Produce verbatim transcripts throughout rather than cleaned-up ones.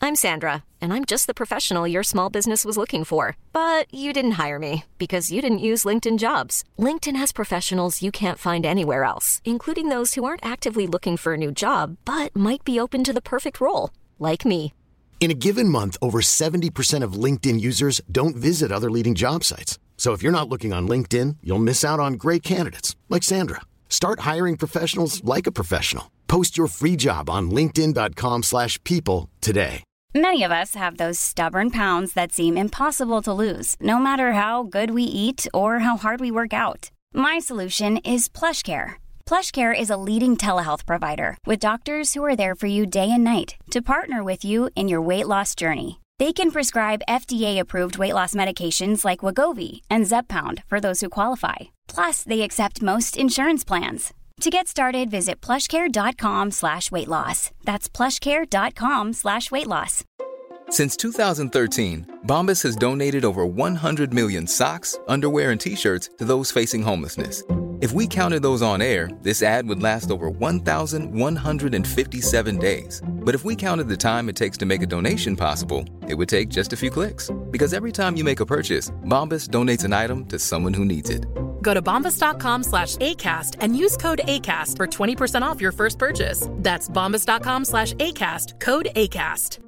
I'm Sandra, and I'm just the professional your small business was looking for. But you didn't hire me because you didn't use LinkedIn Jobs. LinkedIn has professionals you can't find anywhere else, including those who aren't actively looking for a new job, but might be open to the perfect role, like me. In a given month, over seventy percent of LinkedIn users don't visit other leading job sites. So if you're not looking on LinkedIn, you'll miss out on great candidates like Sandra. Start hiring professionals like a professional. Post your free job on linkedin dot com slash people today. Many of us have those stubborn pounds that seem impossible to lose, no matter how good we eat or how hard we work out. My solution is PlushCare. PlushCare is a leading telehealth provider with doctors who are there for you day and night to partner with you in your weight loss journey. They can prescribe F D A-approved weight loss medications like Wegovy and Zepbound for those who qualify. Plus, they accept most insurance plans. To get started, visit plushcare.com slash weight loss. That's plushcare.com slash weight loss. Since two thousand thirteen, Bombas has donated over one hundred million socks, underwear, and T-shirts to those facing homelessness. If we counted those on air, this ad would last over one thousand one hundred fifty-seven days. But if we counted the time it takes to make a donation possible, it would take just a few clicks. Because every time you make a purchase, Bombas donates an item to someone who needs it. Go to bombas.com slash ACAST and use code ACAST for twenty percent off your first purchase. That's bombas.com slash ACAST, code ACAST.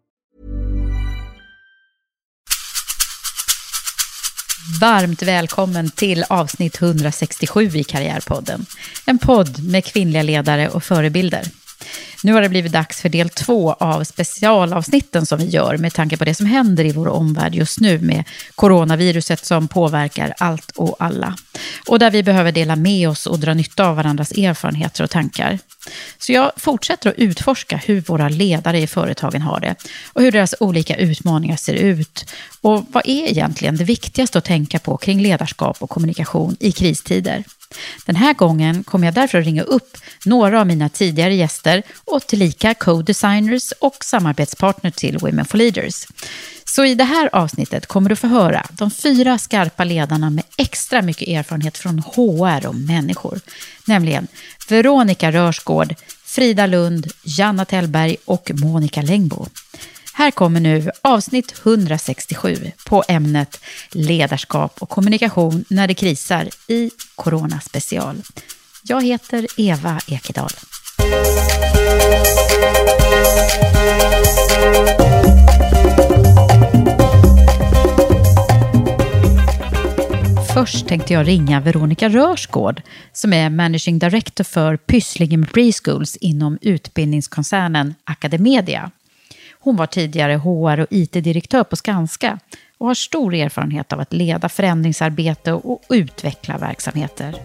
Varmt välkommen till avsnitt hundrasextiosju i Karriärpodden. En podd med kvinnliga ledare och förebilder. Nu har det blivit dags för del två av specialavsnitten som vi gör med tanke på det som händer i vår omvärld just nu med coronaviruset som påverkar allt och alla. Och där vi behöver dela med oss och dra nytta av varandras erfarenheter och tankar. Så jag fortsätter att utforska hur våra ledare i företagen har det och hur deras olika utmaningar ser ut. Och vad är egentligen det viktigaste att tänka på kring ledarskap och kommunikation i kristider? Den här gången kommer jag därför att ringa upp några av mina tidigare gäster och tillika co-designers och samarbetspartner till Women for Leaders. Så i det här avsnittet kommer du få höra de fyra skarpa ledarna med extra mycket erfarenhet från H R och människor. Nämligen Veronica Rörsgård, Frida Lund, Janna Tellberg och Monica Längbo. Här kommer nu avsnitt hundrasextiosju på ämnet ledarskap och kommunikation när det krisar i Corona special. Jag heter Eva Ekedal. Först tänkte jag ringa Veronica Rörsgård som är Managing Director för Pysslingen Preschools inom utbildningskoncernen Academedia. Hon var tidigare H R och I T-direktör på Skanska och har stor erfarenhet av att leda förändringsarbete och utveckla verksamheter.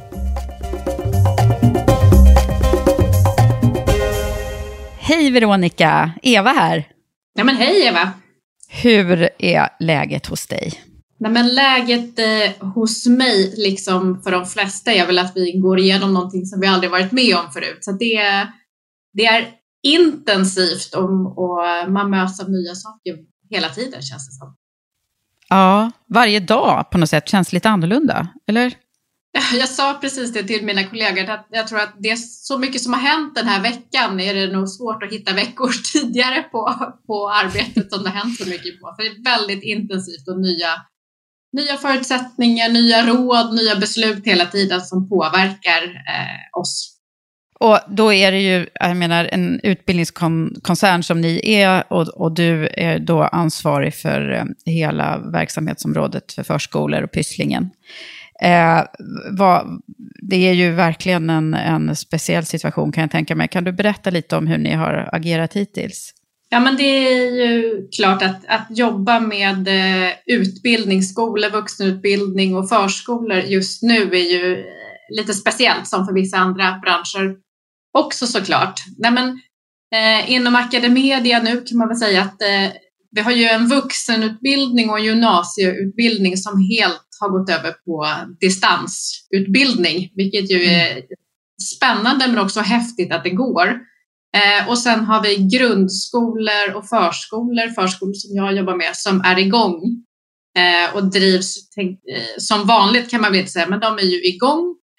Hej Veronica, Eva här. Ja men hej Eva. Hur är läget hos dig? Nej, men läget eh, hos mig, liksom för de flesta, är väl att vi går igenom någonting som vi aldrig varit med om förut. Så det, det är intensivt och, och man möts av nya saker hela tiden, känns det som. Ja, varje dag på något sätt känns lite annorlunda, eller? Jag sa precis det till mina kollegor, att jag tror att det är så mycket som har hänt den här veckan, är det nog svårt att hitta veckor tidigare på, på arbetet som det har hänt så mycket på. För det är väldigt intensivt och nya, nya förutsättningar, nya råd, nya beslut hela tiden som påverkar eh, oss. Och då är det ju, jag menar, en utbildningskoncern som ni är och, och du är då ansvarig för hela verksamhetsområdet för förskolor och Pysslingen. Eh, vad, det är ju verkligen en, en speciell situation kan jag tänka mig. Kan du berätta lite om hur ni har agerat hittills? Ja men det är ju klart att, att jobba med eh, utbildning, skolor, vuxenutbildning och förskolor just nu är ju lite speciellt som för vissa andra branscher också såklart. Nej, men, eh, inom Academedia nu kan man väl säga att eh, vi har ju en vuxenutbildning och en gymnasieutbildning som helt har gått över på distansutbildning, vilket ju är spännande men också häftigt att det går. Eh, och sen har vi grundskolor och förskolor, förskolor som jag jobbar med, som är igång eh, och drivs tänk, eh, som vanligt kan man väl inte säga, men de är ju igång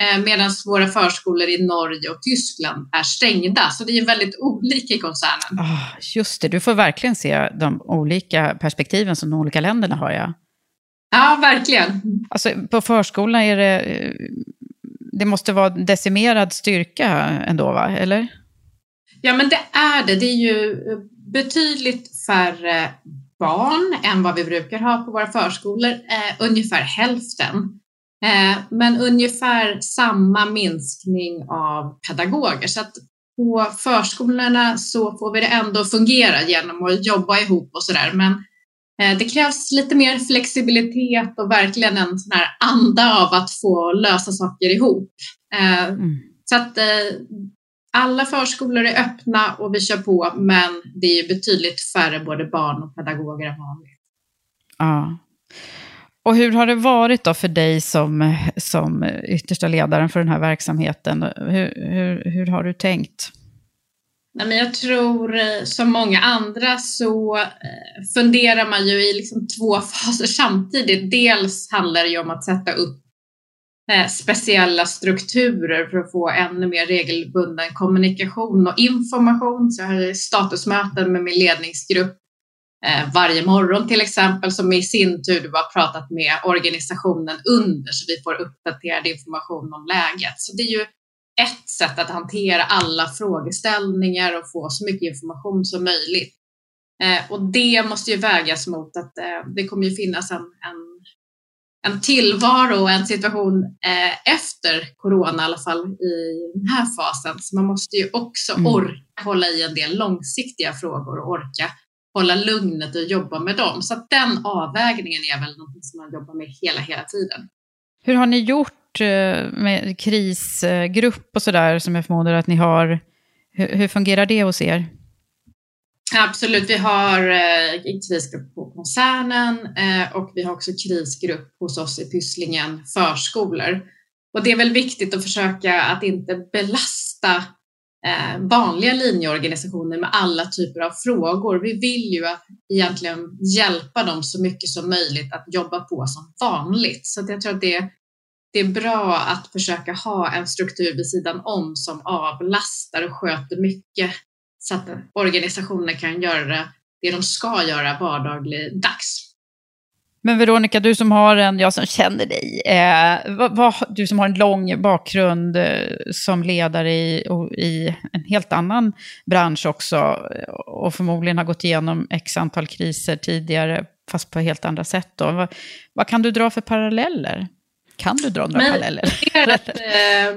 medan våra förskolor i Norge och Tyskland är stängda. Så det är väldigt olika i koncernen. Oh, just det, du får verkligen se de olika perspektiven som de olika länderna har, ja. Ja, verkligen. Alltså på förskolan är det, det måste vara decimerad styrka ändå, va? Eller? Ja, men det är det. Det är ju betydligt färre barn än vad vi brukar ha på våra förskolor. Eh, ungefär hälften. Eh, men ungefär samma minskning av pedagoger. Så att på förskolorna så får vi det ändå fungera genom att jobba ihop och sådär. Men eh, det krävs lite mer flexibilitet och verkligen en sån här anda av att få lösa saker ihop. Eh, mm. Så att eh, alla förskolor är öppna och vi kör på, men det är betydligt färre både barn och pedagoger än vanligt. Ja. Och hur har det varit då för dig som, som yttersta ledaren för den här verksamheten? Hur, hur, hur har du tänkt? Nej, men jag tror som många andra så funderar man ju i liksom två faser samtidigt. Dels handlar det ju om att sätta upp speciella strukturer för att få ännu mer regelbunden kommunikation och information. Så jag har statusmöten med min ledningsgrupp eh, varje morgon till exempel, som i sin tur har pratat med organisationen under, så vi får uppdaterad information om läget. Så det är ju ett sätt att hantera alla frågeställningar och få så mycket information som möjligt. Eh, och det måste ju vägas mot att eh, det kommer ju finnas en, en en tillvaro och en situation eh, efter corona, i alla fall i den här fasen. Så man måste ju också mm. orka hålla i en del långsiktiga frågor och orka hålla lugnet och jobba med dem. Så att den avvägningen är väl något som man jobbar med hela, hela tiden. Hur har ni gjort med krisgrupp och sådär som jag förmodar att ni har? Hur, hur fungerar det hos er? Absolut, vi har eh, krisgrupp på koncernen eh, och vi har också krisgrupp hos oss i Pysslingen förskolor. Och det är väl viktigt att försöka att inte belasta eh, vanliga linjeorganisationer med alla typer av frågor. Vi vill ju att egentligen hjälpa dem så mycket som möjligt att jobba på som vanligt. Så att jag tror att det, det är bra att försöka ha en struktur vid sidan om som avlastar och sköter mycket, så att organisationer kan göra det de ska göra vardaglig dags. Men Veronica, du som har en, jag som känner dig, eh, vad, vad, du som har en lång bakgrund eh, som ledare i, i en helt annan bransch också, och förmodligen har gått igenom x antal kriser tidigare, fast på helt andra sätt då. Vad, vad kan du dra för paralleller? Kan du dra några Men, paralleller? Det är att, eh,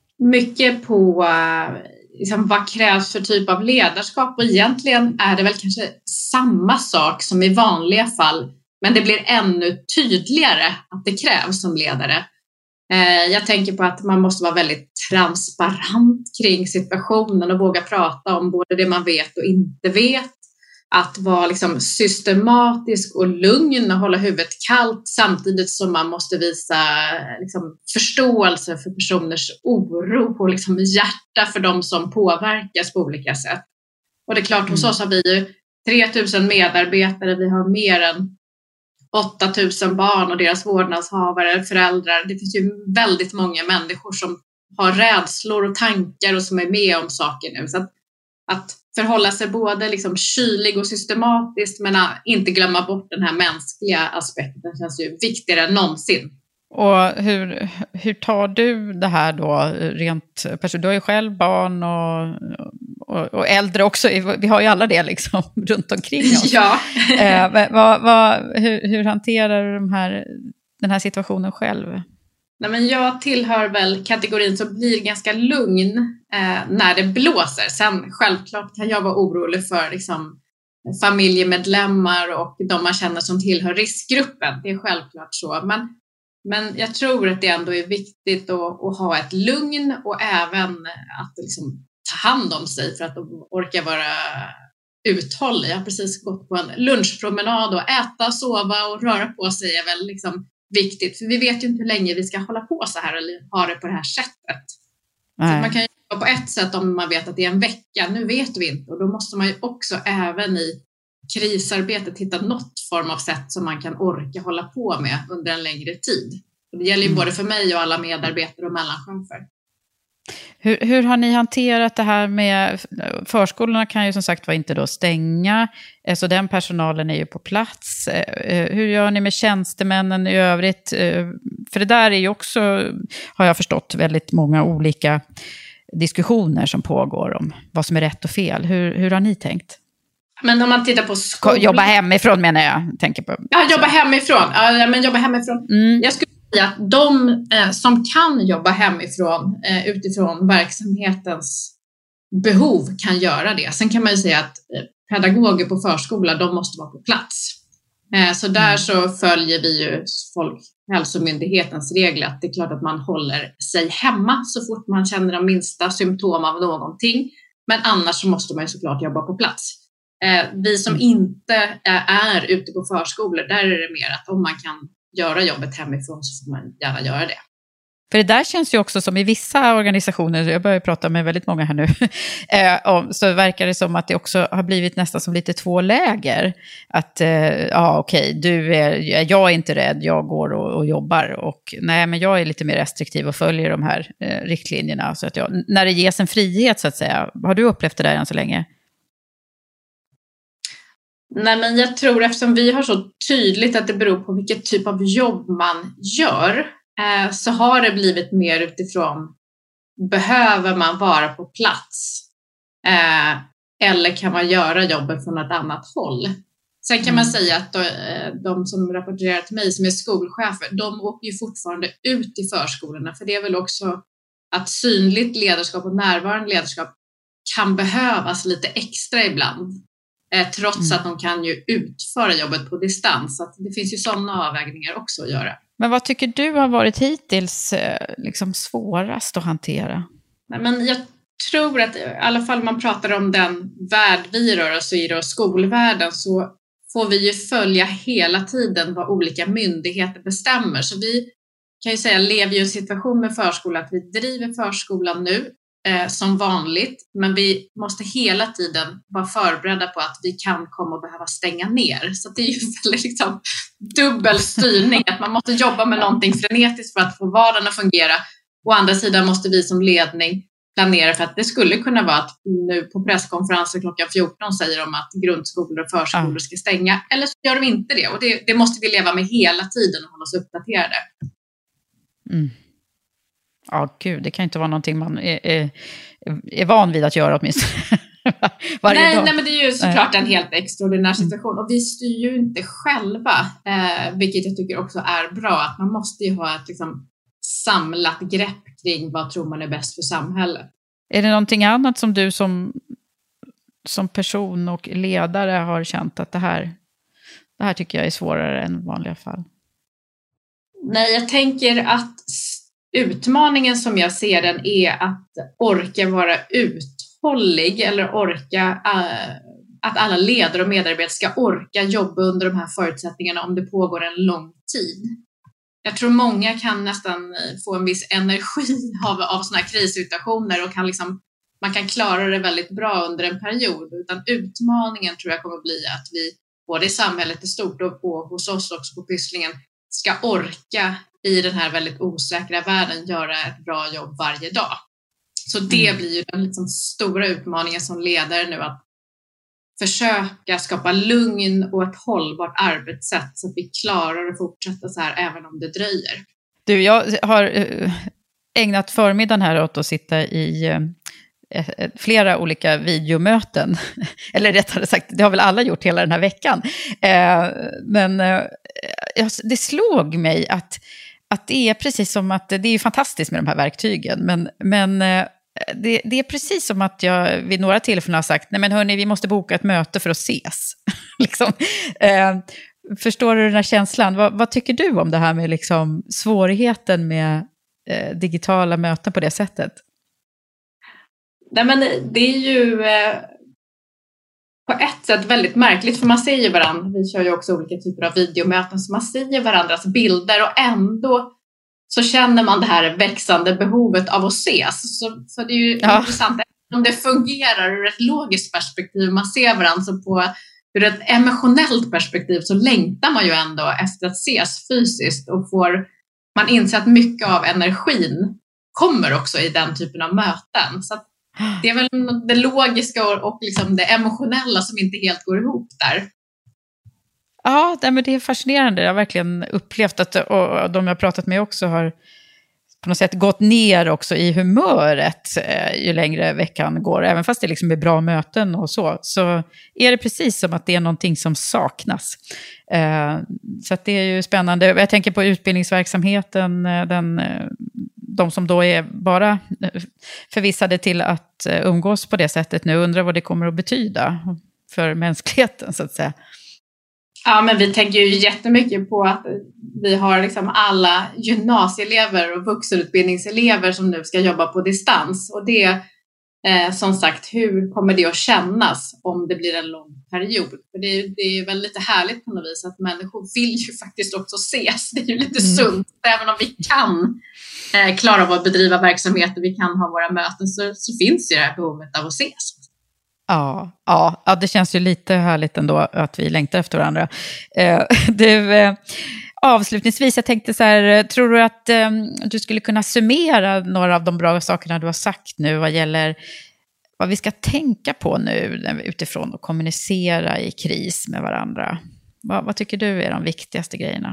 mycket på liksom, vad krävs för typ av ledarskap, och egentligen är det väl kanske samma sak som i vanliga fall, men det blir ännu tydligare att det krävs som ledare. Eh, jag tänker på att man måste vara väldigt transparent kring situationen och våga prata om både det man vet och inte vet. Att vara liksom systematisk och lugn och hålla huvudet kallt, samtidigt som man måste visa liksom förståelse för personers oro och liksom hjärta för de som påverkas på olika sätt. Och det är klart, hos oss har vi ju tre tusen medarbetare, vi har mer än åtta tusen barn och deras vårdnadshavare, föräldrar. Det finns ju väldigt många människor som har rädslor och tankar och som är med om saker nu. Så att, att förhålla sig både liksom kylig och systematiskt, men inte glömma bort den här mänskliga aspekten. Den känns ju viktigare än någonsin. Och hur, hur tar du det här då rent personligt? Du har ju själv barn och, och, och äldre också. Vi har ju alla det liksom runt omkring oss. Ja. eh, vad, vad, hur, hur hanterar du de här, den här situationen själv? Nej, men jag tillhör väl kategorin som blir ganska lugn eh, när det blåser. Sen självklart kan jag vara orolig för liksom, familjemedlemmar och de man känner som tillhör riskgruppen. Det är självklart så. Men, men jag tror att det ändå är viktigt att, att ha ett lugn och även att liksom, ta hand om sig för att de orkar vara uthålliga. Jag har precis gått på en lunchpromenad och äta, sova och röra på sig är väl liksom viktigt, för vi vet ju inte hur länge vi ska hålla på så här eller ha det på det här sättet. Så man kan ju jobba på ett sätt om man vet att det är en vecka, nu vet vi inte, och då måste man ju också även i krisarbetet hitta något form av sätt som man kan orka hålla på med under en längre tid. Det gäller ju mm. både för mig och alla medarbetare och mellanchefer. Hur, hur har ni hanterat det här med, förskolorna kan ju som sagt var inte då stänga, så den personalen är ju på plats. Hur gör ni med tjänstemännen i övrigt? För det där är ju också, har jag förstått, väldigt många olika diskussioner som pågår om vad som är rätt och fel. Hur, hur har ni tänkt? Men om man tittar på skolan... Jobba hemifrån menar jag, tänker på. Ja, jobba hemifrån. Ja, men jobba hemifrån. Mm. Jag skulle säga att de eh, som kan jobba hemifrån eh, utifrån verksamhetens behov kan göra det. Sen kan man ju säga att eh, pedagoger på förskola, de måste vara på plats. Eh, så där mm. så följer vi ju Folkhälsomyndighetens regler att det är klart att man håller sig hemma så fort man känner de minsta symptom av någonting. Men annars så måste man ju såklart jobba på plats. Eh, vi som mm. inte är, är ute på förskolor, där är det mer att om man kan göra jobbet hemifrån så får man gärna göra det. För det där känns ju också som i vissa organisationer, jag börjar prata med väldigt många här nu, eh, så verkar det som att det också har blivit nästan som lite två läger. Att, eh, ja okej, du är, jag är inte rädd, jag går och, och jobbar. Och nej, men jag är lite mer restriktiv och följer de här eh, riktlinjerna. Så att jag, när det ges en frihet så att säga, har du upplevt det där än så länge? Nej, men jag tror eftersom vi har så tydligt att det beror på vilket typ av jobb man gör, eh, så har det blivit mer utifrån behöver man vara på plats eh, eller kan man göra jobbet från ett annat håll. Sen kan mm. man säga att då, eh, de som rapporterar till mig som är skolchefer, de åker ju fortfarande ut i förskolorna, för det är väl också att synligt ledarskap och närvarande ledarskap kan behövas lite extra ibland. Eh, trots mm. att de kan ju utföra jobbet på distans. Så att det finns ju sådana avvägningar också att göra. Men vad tycker du har varit hittills eh, liksom svårast att hantera? Nej, men jag tror att i alla fall man pratar om den värld vi rör oss i då, skolvärlden, så får vi ju följa hela tiden vad olika myndigheter bestämmer. Så vi kan ju säga lever i en situation med förskola att vi driver förskolan nu Eh, som vanligt, men vi måste hela tiden vara förberedda på att vi kan komma och behöva stänga ner. Så det är ju väldigt liksom dubbel styrning, att man måste jobba med någonting frenetiskt för att få vardagen att fungera. Å andra sidan måste vi som ledning planera för att det skulle kunna vara att nu på presskonferensen klockan fjorton säger de att grundskolor och förskolor ska stänga, eller så gör de inte det. Och det, det måste vi leva med hela tiden och hålla oss uppdaterade. Mm. Ja, gud, det kan inte vara någonting man är, är, är van vid att göra åtminstone varje nej, dag. Nej, men det är ju såklart en helt extraordinär situation. Och vi styr ju inte själva, eh, vilket jag tycker också är bra. Att man måste ju ha ett liksom, samlat grepp kring vad tror man är bäst för samhället. Är det någonting annat som du som, som person och ledare har känt att det här, det här tycker jag är svårare än i vanliga fall? Nej, jag tänker att utmaningen som jag ser den är att orka vara uthållig eller orka äh, att alla ledare och medarbetare ska orka jobba under de här förutsättningarna om det pågår en lång tid. Jag tror många kan nästan få en viss energi av, av sådana här krissituationer och kan liksom, man kan klara det väldigt bra under en period. Utan utmaningen tror jag kommer bli att vi både i samhället i stort och på, hos oss också på Pysslingen ska orka i den här väldigt osäkra världen göra ett bra jobb varje dag. Så det mm. blir ju den liksom stora utmaningen som ledare nu, att försöka skapa lugn och ett hållbart arbetssätt så att vi klarar att fortsätta så här även om det dröjer. Du, jag har ägnat förmiddagen här åt att sitta i flera olika videomöten. Eller rättare sagt, det har väl alla gjort hela den här veckan. Men det slog mig att Att det är precis som att, det är ju fantastiskt med de här verktygen, men, men det, det är precis som att jag vid några tillfällen har sagt, nej men hörni, vi måste boka ett möte för att ses. liksom. eh, förstår du den här känslan? Vad, vad tycker du om det här med liksom svårigheten med eh, digitala möten på det sättet? Nej, men det är ju eh, på ett sätt väldigt märkligt, för man ser ju varandra, vi kör ju också olika typer av videomöten, så man ser ju varandras bilder och ändå så känner man det här växande behovet av att ses. Så, så det är ju ja. intressant om det fungerar ur ett logiskt perspektiv, man ser varandra, så på ur ett emotionellt perspektiv så längtar man ju ändå efter att ses fysiskt och får man inser att mycket av energin kommer också i den typen av möten. Så att det är väl det logiska och, och liksom det emotionella som inte helt går ihop där. Ja, men det är fascinerande. Jag har verkligen upplevt att, och de jag har pratat med också har på något sätt gått ner också i humöret eh, ju längre veckan går. Även fast det liksom är bra möten och så, så är det precis som att det är någonting som saknas. Eh, så att det är ju spännande. Jag tänker på utbildningsverksamheten, den, de som då är bara förvissade till att umgås på det sättet nu, undrar vad det kommer att betyda för mänskligheten så att säga. Ja, men vi tänker ju jättemycket på att vi har liksom alla gymnasieelever och vuxenutbildningselever som nu ska jobba på distans. Och det, eh, som sagt, hur kommer det att kännas om det blir en lång period? För det är, det är väl lite härligt på något vis att människor vill ju faktiskt också ses. Det är ju lite mm. sunt, även om vi kan eh, klara av att bedriva verksamhet och vi kan ha våra möten så, så finns ju det här behovet av att ses. Ja, ja, ja, det känns ju lite härligt ändå att vi längtar efter varandra. Eh, du, eh, avslutningsvis, jag tänkte så här, tror du att eh, du skulle kunna summera några av de bra sakerna du har sagt nu vad gäller vad vi ska tänka på nu utifrån att kommunicera i kris med varandra? Vad, vad tycker du är de viktigaste grejerna?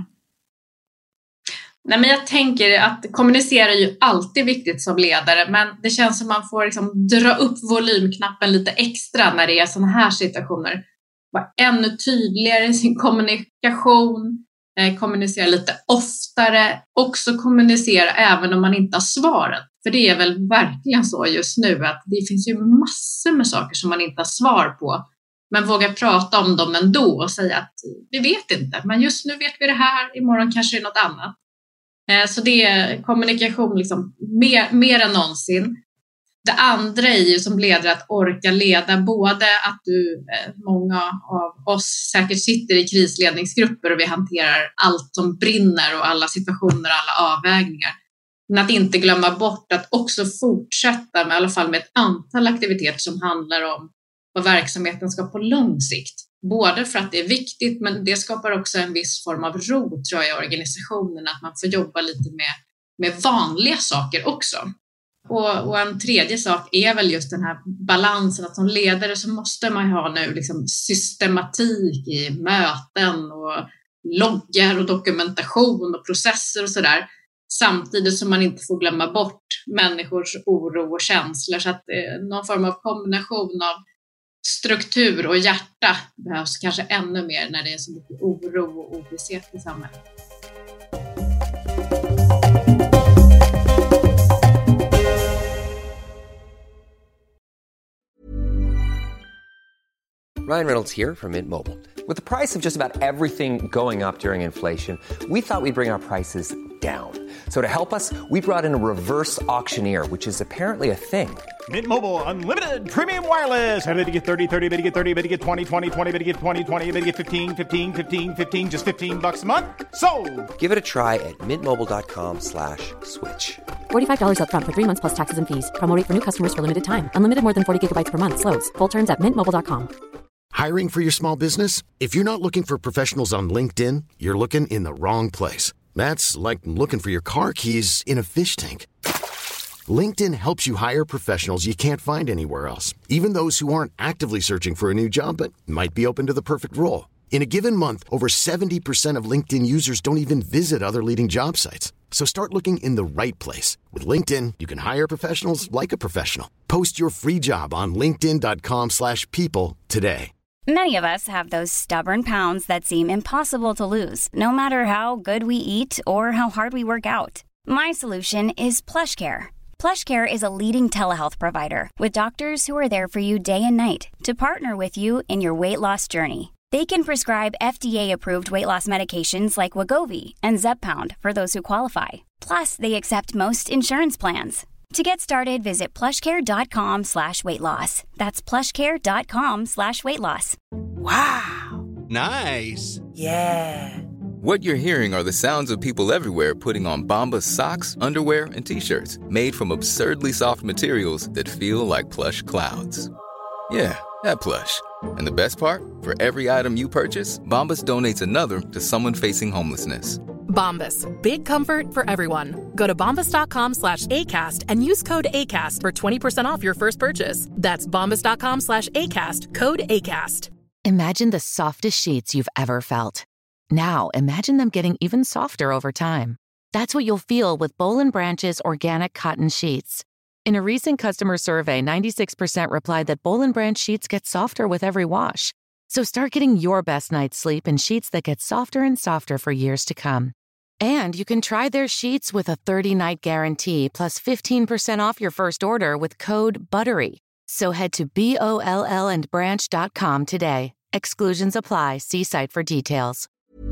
Nej, men jag tänker att kommunicera är ju alltid viktigt som ledare, men det känns som man får liksom dra upp volymknappen lite extra när det är sådana här situationer. Vara ännu tydligare i sin kommunikation, eh, kommunicera lite oftare, också kommunicera även om man inte har svaret. För det är väl verkligen så just nu att det finns ju massor med saker som man inte har svar på. Men våga prata om dem ändå och säga att vi vet inte, men just nu vet vi det här, imorgon kanske det är något annat. Så det är kommunikation liksom mer, mer än någonsin. Det andra är ju som ledare att orka leda, både att du, många av oss säkert sitter i krisledningsgrupper och vi hanterar allt som brinner och alla situationer och alla avvägningar. Men att inte glömma bort att också fortsätta med i alla fall med ett antal aktiviteter som handlar om vad verksamheten ska på lång sikt. Både för att det är viktigt, men det skapar också en viss form av ro tror jag i organisationen, att man får jobba lite med, med vanliga saker också. Och, och en tredje sak är väl just den här balansen, att som ledare så måste man ha nu liksom systematik i möten och loggar och dokumentation och processer och sådär. Samtidigt som man inte får glömma bort människors oro och känslor, så att eh, någon form av kombination av struktur och hjärta behövs kanske ännu mer när det är så mycket oro och ovisshet i samhället. Ryan Reynolds here from Mint Mobile. With the price of just about everything going up during inflation, we thought we'd bring our prices down. So to help us, we brought in a reverse auctioneer, which is apparently a thing. Mint Mobile Unlimited Premium Wireless. How to get thirty, thirty, how to get thirty, how to get twenty, twenty, twenty, how to get twenty, twenty, how to get fifteen, fifteen, fifteen, fifteen, just fifteen bucks a month? Sold! Give it a try at mintmobile.com slash switch. forty-five dollars up front for three months plus taxes and fees. Promo rate for new customers for limited time. Unlimited more than forty gigabytes per month. Slows full terms at mint mobile dot com. Hiring for your small business? If you're not looking for professionals on LinkedIn, you're looking in the wrong place. That's like looking for your car keys in a fish tank. LinkedIn helps you hire professionals you can't find anywhere else, even those who aren't actively searching for a new job but might be open to the perfect role. In a given month, over seventy percent of LinkedIn users don't even visit other leading job sites. So start looking in the right place. With LinkedIn, you can hire professionals like a professional. Post your free job on linkedin dot com slash people today. Many of us have those stubborn pounds that seem impossible to lose, no matter how good we eat or how hard we work out. My solution is PlushCare. PlushCare is a leading telehealth provider with doctors who are there for you day and night to partner with you in your weight loss journey. They can prescribe F D A-approved weight loss medications like Wegovy and Zepbound for those who qualify. Plus, they accept most insurance plans. To get started, visit plushcare.com slash weight loss. That's plushcare.com slash weight loss. Wow. Nice. Yeah. What you're hearing are the sounds of people everywhere putting on Bombas socks, underwear, and T-shirts made from absurdly soft materials that feel like plush clouds. Yeah, that plush. And the best part? For every item you purchase, Bombas donates another to someone facing homelessness. Bombas. Big comfort for everyone. Go to bombas.com slash ACAST and use code ACAST for twenty percent off your first purchase. That's bombas.com slash ACAST. Code ACAST. Imagine the softest sheets you've ever felt. Now imagine them getting even softer over time. That's what you'll feel with Boll and Branch's organic cotton sheets. In a recent customer survey, ninety-six percent replied that Boll and Branch sheets get softer with every wash. So start getting your best night's sleep in sheets that get softer and softer for years to come. And you can try their sheets with a thirty-night guarantee plus fifteen percent off your first order with code BUTTERY. So head to B O L L and branch dot com today. Exclusions apply. See site for details.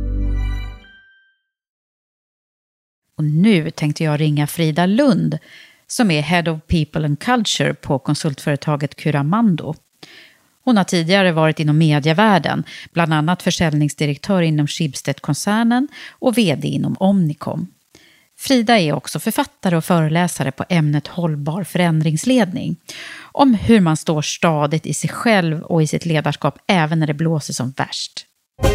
Och nu tänkte jag ringa Frida Lund som är Head of People and Culture på konsultföretaget Curamando. Hon har tidigare varit inom medievärlden, bland annat försäljningsdirektör inom Schibsted-koncernen och vd inom Omnicom. Frida är också författare och föreläsare på ämnet hållbar förändringsledning, om hur man står stadigt i sig själv och i sitt ledarskap även när det blåser som värst.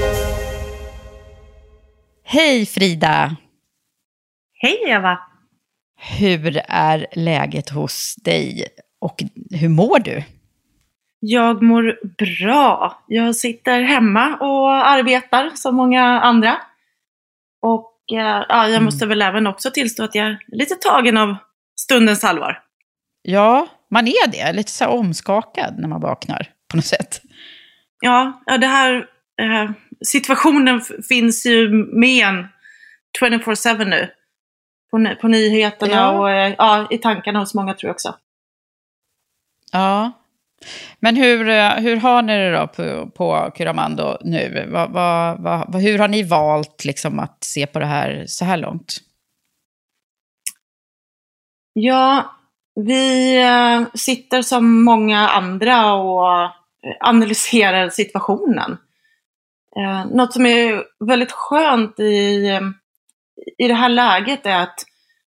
Hej Frida! Hej Eva! Hur är läget hos dig och hur mår du? Jag mår bra. Jag sitter hemma och arbetar som många andra. Och ja, jag måste väl även också tillstå att jag är lite tagen av stundens allvar. Ja, man är det. Lite så här omskakad när man vaknar på något sätt. Ja, ja det här eh, situationen finns ju med en tjugofyra sju nu. På, på nyheterna ja. och ja, i tankarna hos många tror jag också. Ja. Men hur, hur har ni det då på, på Curamando nu? Va, va, va, hur har ni valt liksom att se på det här så här långt? Ja, vi äh, sitter som många andra och analyserar situationen. Äh, något som är väldigt skönt i, i det här läget är att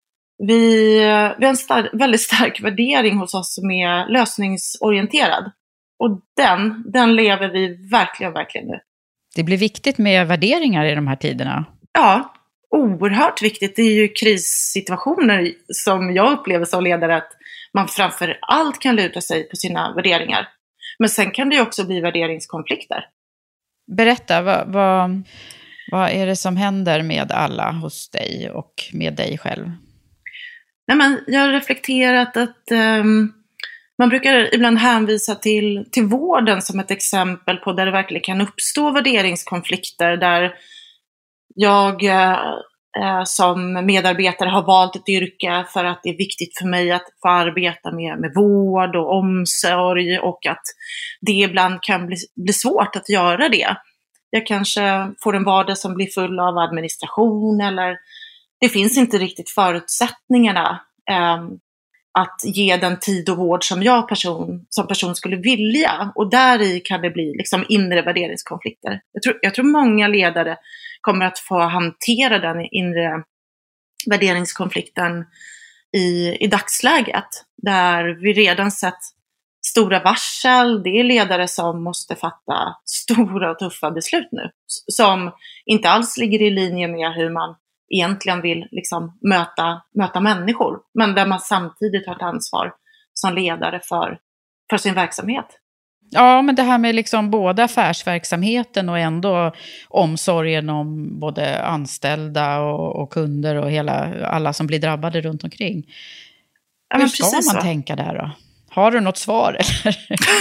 Vi, vi har en star- väldigt stark värdering hos oss som är lösningsorienterad. Och den, den lever vi verkligen, verkligen nu. Det blir viktigt med värderingar i de här tiderna. Ja, oerhört viktigt. Det är ju krissituationer som jag upplever som ledare att man framför allt kan luta sig på sina värderingar. Men sen kan det ju också bli värderingskonflikter. Berätta, vad, vad, vad är det som händer med alla hos dig och med dig själv? Nej, men jag har reflekterat att um, man brukar ibland hänvisa till, till vården som ett exempel på där det verkligen kan uppstå värderingskonflikter. Där jag uh, som medarbetare har valt ett yrke för att det är viktigt för mig att få arbeta med, med vård och omsorg. Och att det ibland kan bli, bli svårt att göra det. Jag kanske får en vardag som blir full av administration eller det finns inte riktigt förutsättningarna eh, att ge den tid och vård som jag person, som person skulle vilja. Och där i kan det bli liksom inre värderingskonflikter. Jag tror, jag tror många ledare kommer att få hantera den inre värderingskonflikten i, i dagsläget. Där vi redan sett stora varsel. Det är ledare som måste fatta stora och tuffa beslut nu. Som inte alls ligger i linje med hur man egentligen vill liksom möta, möta människor. Men där man samtidigt har ett ansvar som ledare för, för sin verksamhet. Ja, men det här med liksom både affärsverksamheten och ändå omsorgen om både anställda och, och kunder och hela, alla som blir drabbade runt omkring. Ja, hur ska man så. tänka där då? Har du något svar eller?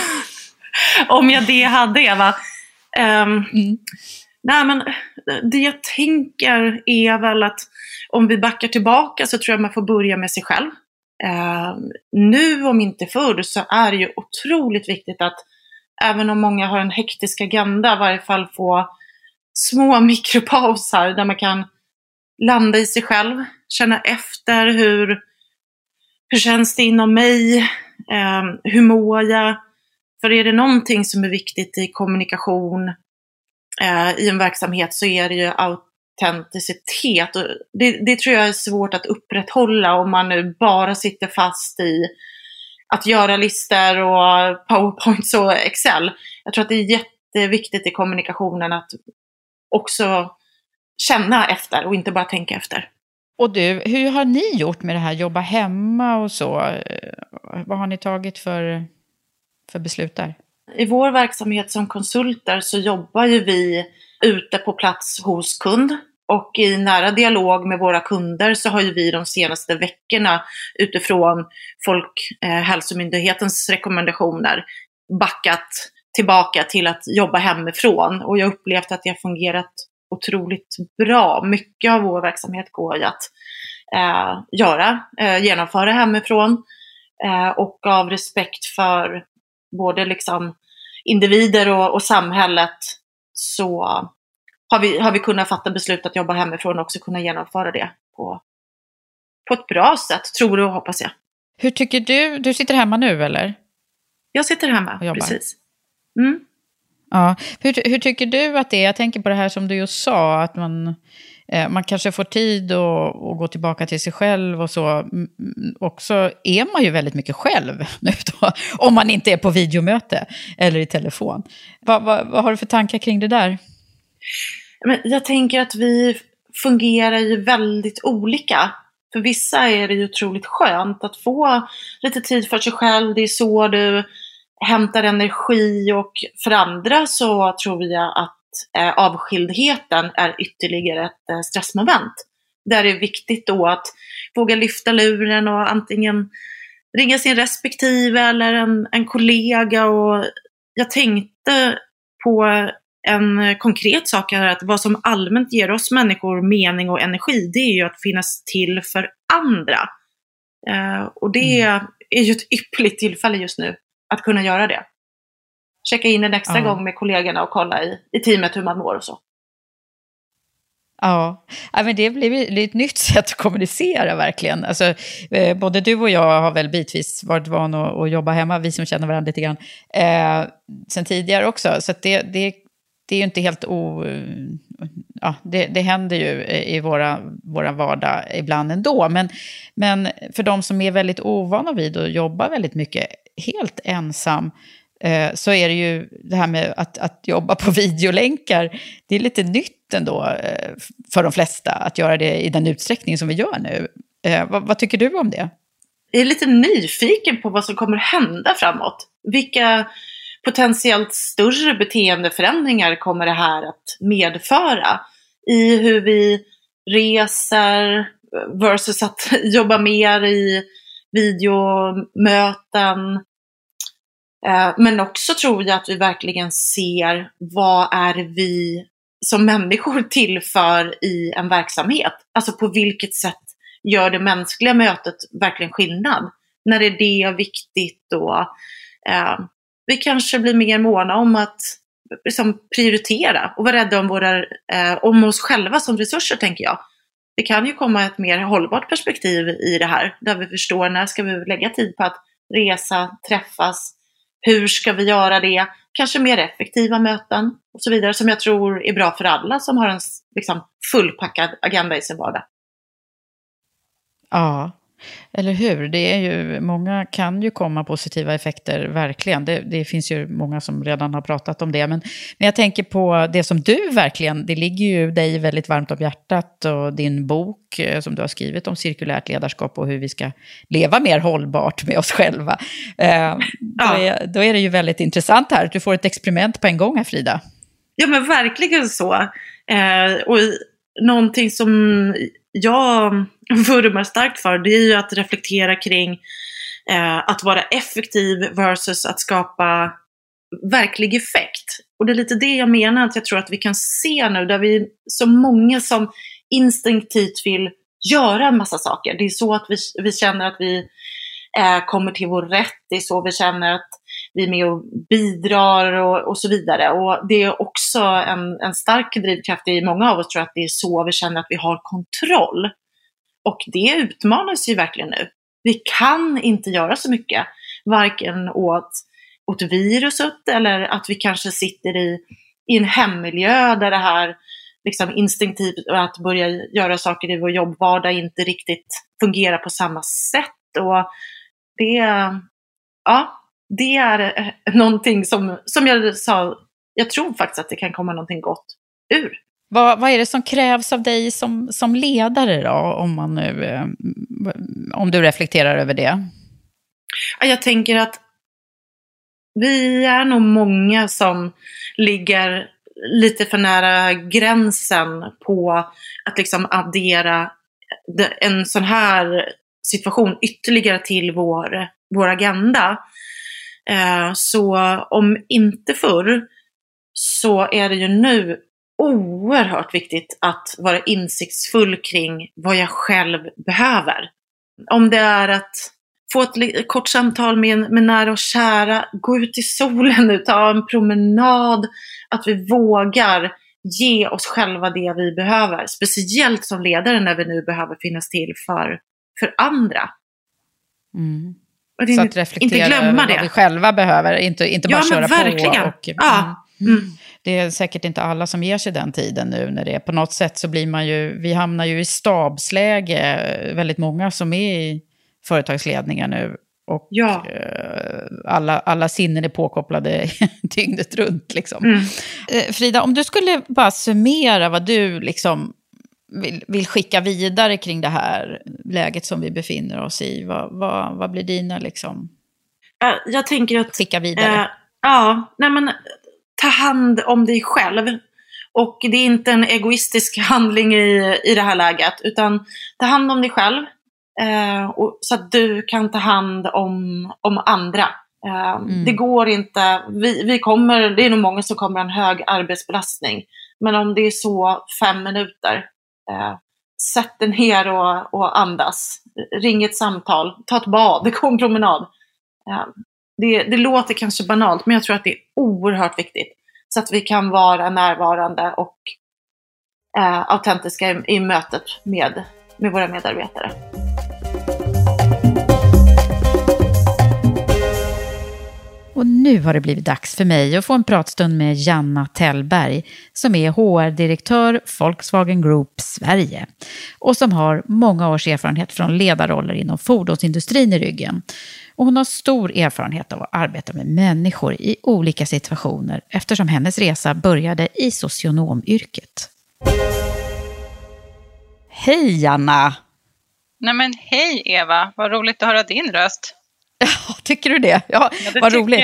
Om jag det hade, Eva. Um, mm. Nej, men det jag tänker är väl att om vi backar tillbaka så tror jag man får börja med sig själv. Uh, nu om inte förr så är det ju otroligt viktigt att även om många har en hektisk agenda i varje fall få små mikropauser där man kan landa i sig själv, känna efter hur, hur känns det inom mig, uh, hur mår jag? För är det någonting som är viktigt i kommunikation i en verksamhet så är det ju autenticitet. Och det, det tror jag är svårt att upprätthålla om man nu bara sitter fast i att göra listor och PowerPoints och Excel. Jag tror att det är jätteviktigt i kommunikationen att också känna efter och inte bara tänka efter. Och du, hur har ni gjort med det här jobba hemma och så? Vad har ni tagit för, för beslut där? I vår verksamhet som konsulter så jobbar ju vi ute på plats hos kund. Och i nära dialog med våra kunder så har ju vi de senaste veckorna utifrån Folkhälsomyndighetens rekommendationer backat tillbaka till att jobba hemifrån. Och jag har upplevt att det har fungerat otroligt bra. Mycket av vår verksamhet går ju att eh, göra, eh, genomföra hemifrån. Eh, och av respekt för både liksom individer och, och samhället så har vi, har vi kunnat fatta beslut att jobba hemifrån och också kunna genomföra det på, på ett bra sätt, tror du och hoppas jag. Hur tycker du? Du sitter hemma nu eller? Jag sitter hemma, precis. Mm. Ja. Hur, hur tycker du att det är? Jag tänker på det här som du just sa, att man, eh, man kanske får tid att, att gå tillbaka till sig själv och så. Och så är man ju väldigt mycket själv nu då, om man inte är på videomöte eller i telefon. Vad, vad, vad har du för tankar kring det där? Men jag tänker att vi fungerar ju väldigt olika. För vissa är det ju otroligt skönt att få lite tid för sig själv. Det är så du hämtar energi, och för andra så tror jag att eh, avskildheten är ytterligare ett eh, stressmoment. Där det är viktigt då att våga lyfta luren och antingen ringa sin respektive eller en, en kollega. Och jag tänkte på en konkret sak här, att vad som allmänt ger oss människor mening och energi, det är ju att finnas till för andra. Eh, och det mm. är ju ett ypperligt tillfälle just nu att kunna göra det. Checka in en extra ja. gång med kollegorna och kolla i, i teamet hur man mår och så. Ja, ja men det blir ett nytt sätt att kommunicera verkligen. Alltså, eh, både du och jag har väl bitvis varit van att, att jobba hemma, vi som känner varandra lite grann, eh, sen tidigare också. Så att det, det, det är ju inte helt o... Ja, det, det händer ju i våra, våra vardag ibland ändå. Men, men för de som är väldigt ovana vid och jobbar väldigt mycket helt ensam, eh, så är det ju det här med att, att jobba på videolänkar. Det är lite nytt ändå eh, för de flesta att göra det i den utsträckning som vi gör nu. Eh, vad, vad tycker du om det? Jag är lite nyfiken på vad som kommer hända framåt. Vilka potentiellt större beteendeförändringar kommer det här att medföra i hur vi reser versus att jobba mer i videomöten. Men också tror jag att vi verkligen ser vad är vi som människor tillför i en verksamhet. Alltså på vilket sätt gör det mänskliga mötet verkligen skillnad? När är det viktigt då? Vi kanske blir mer måna om att liksom, prioritera och vara rädda om, våra, eh, om oss själva som resurser, tänker jag. Det kan ju komma ett mer hållbart perspektiv i det här, där vi förstår när ska vi lägga tid på att resa, träffas, hur ska vi göra det, kanske mer effektiva möten och så vidare, som jag tror är bra för alla som har en liksom, fullpackad agenda i sin vardag. Ja. Eller hur? Det är ju, många kan ju komma positiva effekter, verkligen. Det, det finns ju många som redan har pratat om det. Men, men jag tänker på det som du verkligen, det ligger ju dig väldigt varmt om hjärtat, och din bok eh, som du har skrivit om cirkulärt ledarskap och hur vi ska leva mer hållbart med oss själva. Eh, då, är, då är det ju väldigt intressant här att du får ett experiment på en gång här, Frida. Ja, men verkligen så. Eh, och någonting som jag vurmar starkt för, det är ju att reflektera kring eh, att vara effektiv versus att skapa verklig effekt. Och det är lite det jag menar, att jag tror att vi kan se nu, där vi är så många som instinktivt vill göra en massa saker. Det är så att vi, vi känner att vi eh, kommer till vår rätt, det är så vi känner att vi är med och bidrar och, och så vidare. Och det är också en, en stark drivkraft i många av oss, tror att det är så vi känner att vi har kontroll. Och det utmanas ju verkligen nu. Vi kan inte göra så mycket, varken åt, åt viruset eller att vi kanske sitter i, i en hemmiljö där det här liksom instinktivt att börja göra saker i vår jobbvardag inte riktigt fungerar på samma sätt. Och det, ja, det är någonting som, som jag sa, jag tror faktiskt att det kan komma någonting gott ur. Vad, vad är det som krävs av dig som, som ledare då, om, man nu, eh, om du reflekterar över det? Jag tänker att vi är nog många som ligger lite för nära gränsen på att liksom addera en sån här situation ytterligare till vår, vår agenda. Så om inte förr så är det ju nu oerhört viktigt att vara insiktsfull kring vad jag själv behöver. Om det är att få ett kort samtal med, med nära och kära, gå ut i solen nu, ta en promenad, att vi vågar ge oss själva det vi behöver. Speciellt som ledare när vi nu behöver finnas till för, för andra. Mm. Och det, så att reflektera inte glömma över vad vi själva behöver, inte, inte bara ja, köra verkligen. på. Och, ja. mm. Mm. Det är säkert inte alla som ger sig den tiden nu när det är på något sätt så blir man ju, vi hamnar ju i stabsläge, väldigt många som är i företagsledningar nu och ja. eh, alla, alla sinnen är påkopplade dygnet runt liksom. Mm. Eh, Frida, om du skulle bara summera vad du liksom vill, vill skicka vidare kring det här läget som vi befinner oss i, vad, vad, vad blir dina liksom? Jag tänker att skicka vidare. Eh, ja, nej men ta hand om dig själv. Och det är inte en egoistisk handling i, i det här läget, utan ta hand om dig själv. Eh, och, så att du kan ta hand om, om andra. Eh, mm. Det går inte, vi, vi kommer, det är nog många som kommer en hög arbetsbelastning. Men om det är så fem minuter, eh, sätt dig ner och, och andas. Ring ett samtal, ta ett bad, gå en promenad. Eh, det, det låter kanske banalt, men jag tror att det är oerhört viktigt. Så att vi kan vara närvarande och eh, autentiska i, i mötet med, med våra medarbetare. Och nu har det blivit dags för mig att få en pratstund med Janna Tellberg som är H R-direktör Volkswagen Group Sverige och som har många års erfarenhet från ledarroller inom fordonsindustrin i ryggen. Och hon har stor erfarenhet av att arbeta med människor i olika situationer eftersom hennes resa började i socionomyrket. Hej Janna! Nej men hej Eva, vad roligt att höra din röst. Ja, tycker du det? Ja, ja det vad roligt.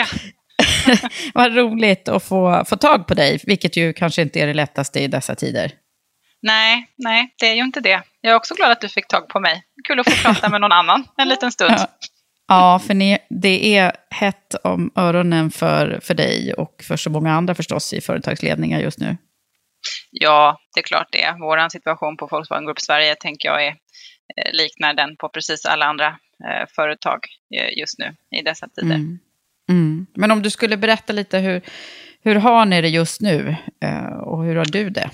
Vad roligt att få, få tag på dig, vilket ju kanske inte är det lättaste i dessa tider. Nej, nej, det är ju inte det. Jag är också glad att du fick tag på mig. Kul att få prata med någon annan en liten stund. Ja, ja för ni, det är hett om öronen för, för dig och för så många andra förstås i företagsledningar just nu. Ja, det är klart det. Vår situation på Volkswagen Group Sverige tänker jag är liknar den på precis alla andra eh, företag just nu i dessa tider. Mm. Mm. Men om du skulle berätta lite hur, hur har ni det just nu eh, och hur har du det?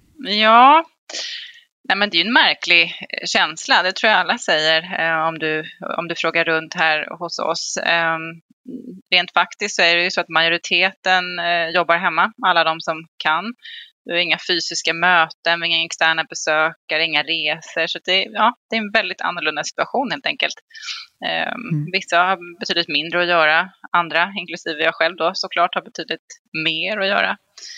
Ja, nej men det är ju en märklig känsla, det tror jag alla säger eh, om, du, om du frågar runt här hos oss. Eh, rent faktiskt så är det ju så att majoriteten eh, jobbar hemma, alla de som kan. Det är inga fysiska möten, inga externa besökare, inga resor. Så det, ja, det är en väldigt annorlunda situation helt enkelt. Um, mm. Vissa har betydligt mindre att göra. Andra, inklusive jag själv då, såklart har betydligt mer att göra.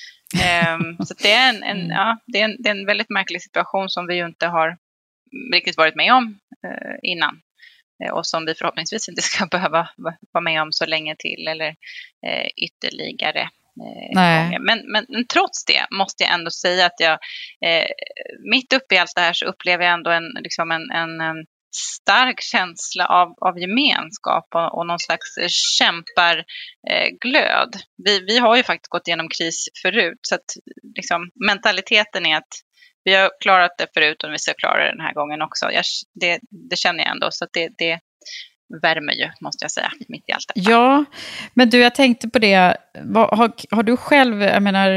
Um, så det är en, en, ja, det, är en, det är en väldigt märklig situation som vi ju inte har riktigt varit med om uh, innan. Uh, och som vi förhoppningsvis inte ska behöva vara med om så länge till eller uh, ytterligare. Nej. Men, men, men trots det måste jag ändå säga att jag eh, mitt uppe i allt det här så upplever jag ändå en, liksom en, en, en stark känsla av, av gemenskap och, och någon slags kämparglöd. Eh, vi, vi har ju faktiskt gått igenom kris förut så att liksom, mentaliteten är att vi har klarat det förut och vi ska klara det den här gången också. Jag, det, det känner jag ändå så att det, det värmer ju, måste jag säga, mitt i allt detta. Ja, men du, jag tänkte på det. Vad, har, har du själv, jag menar,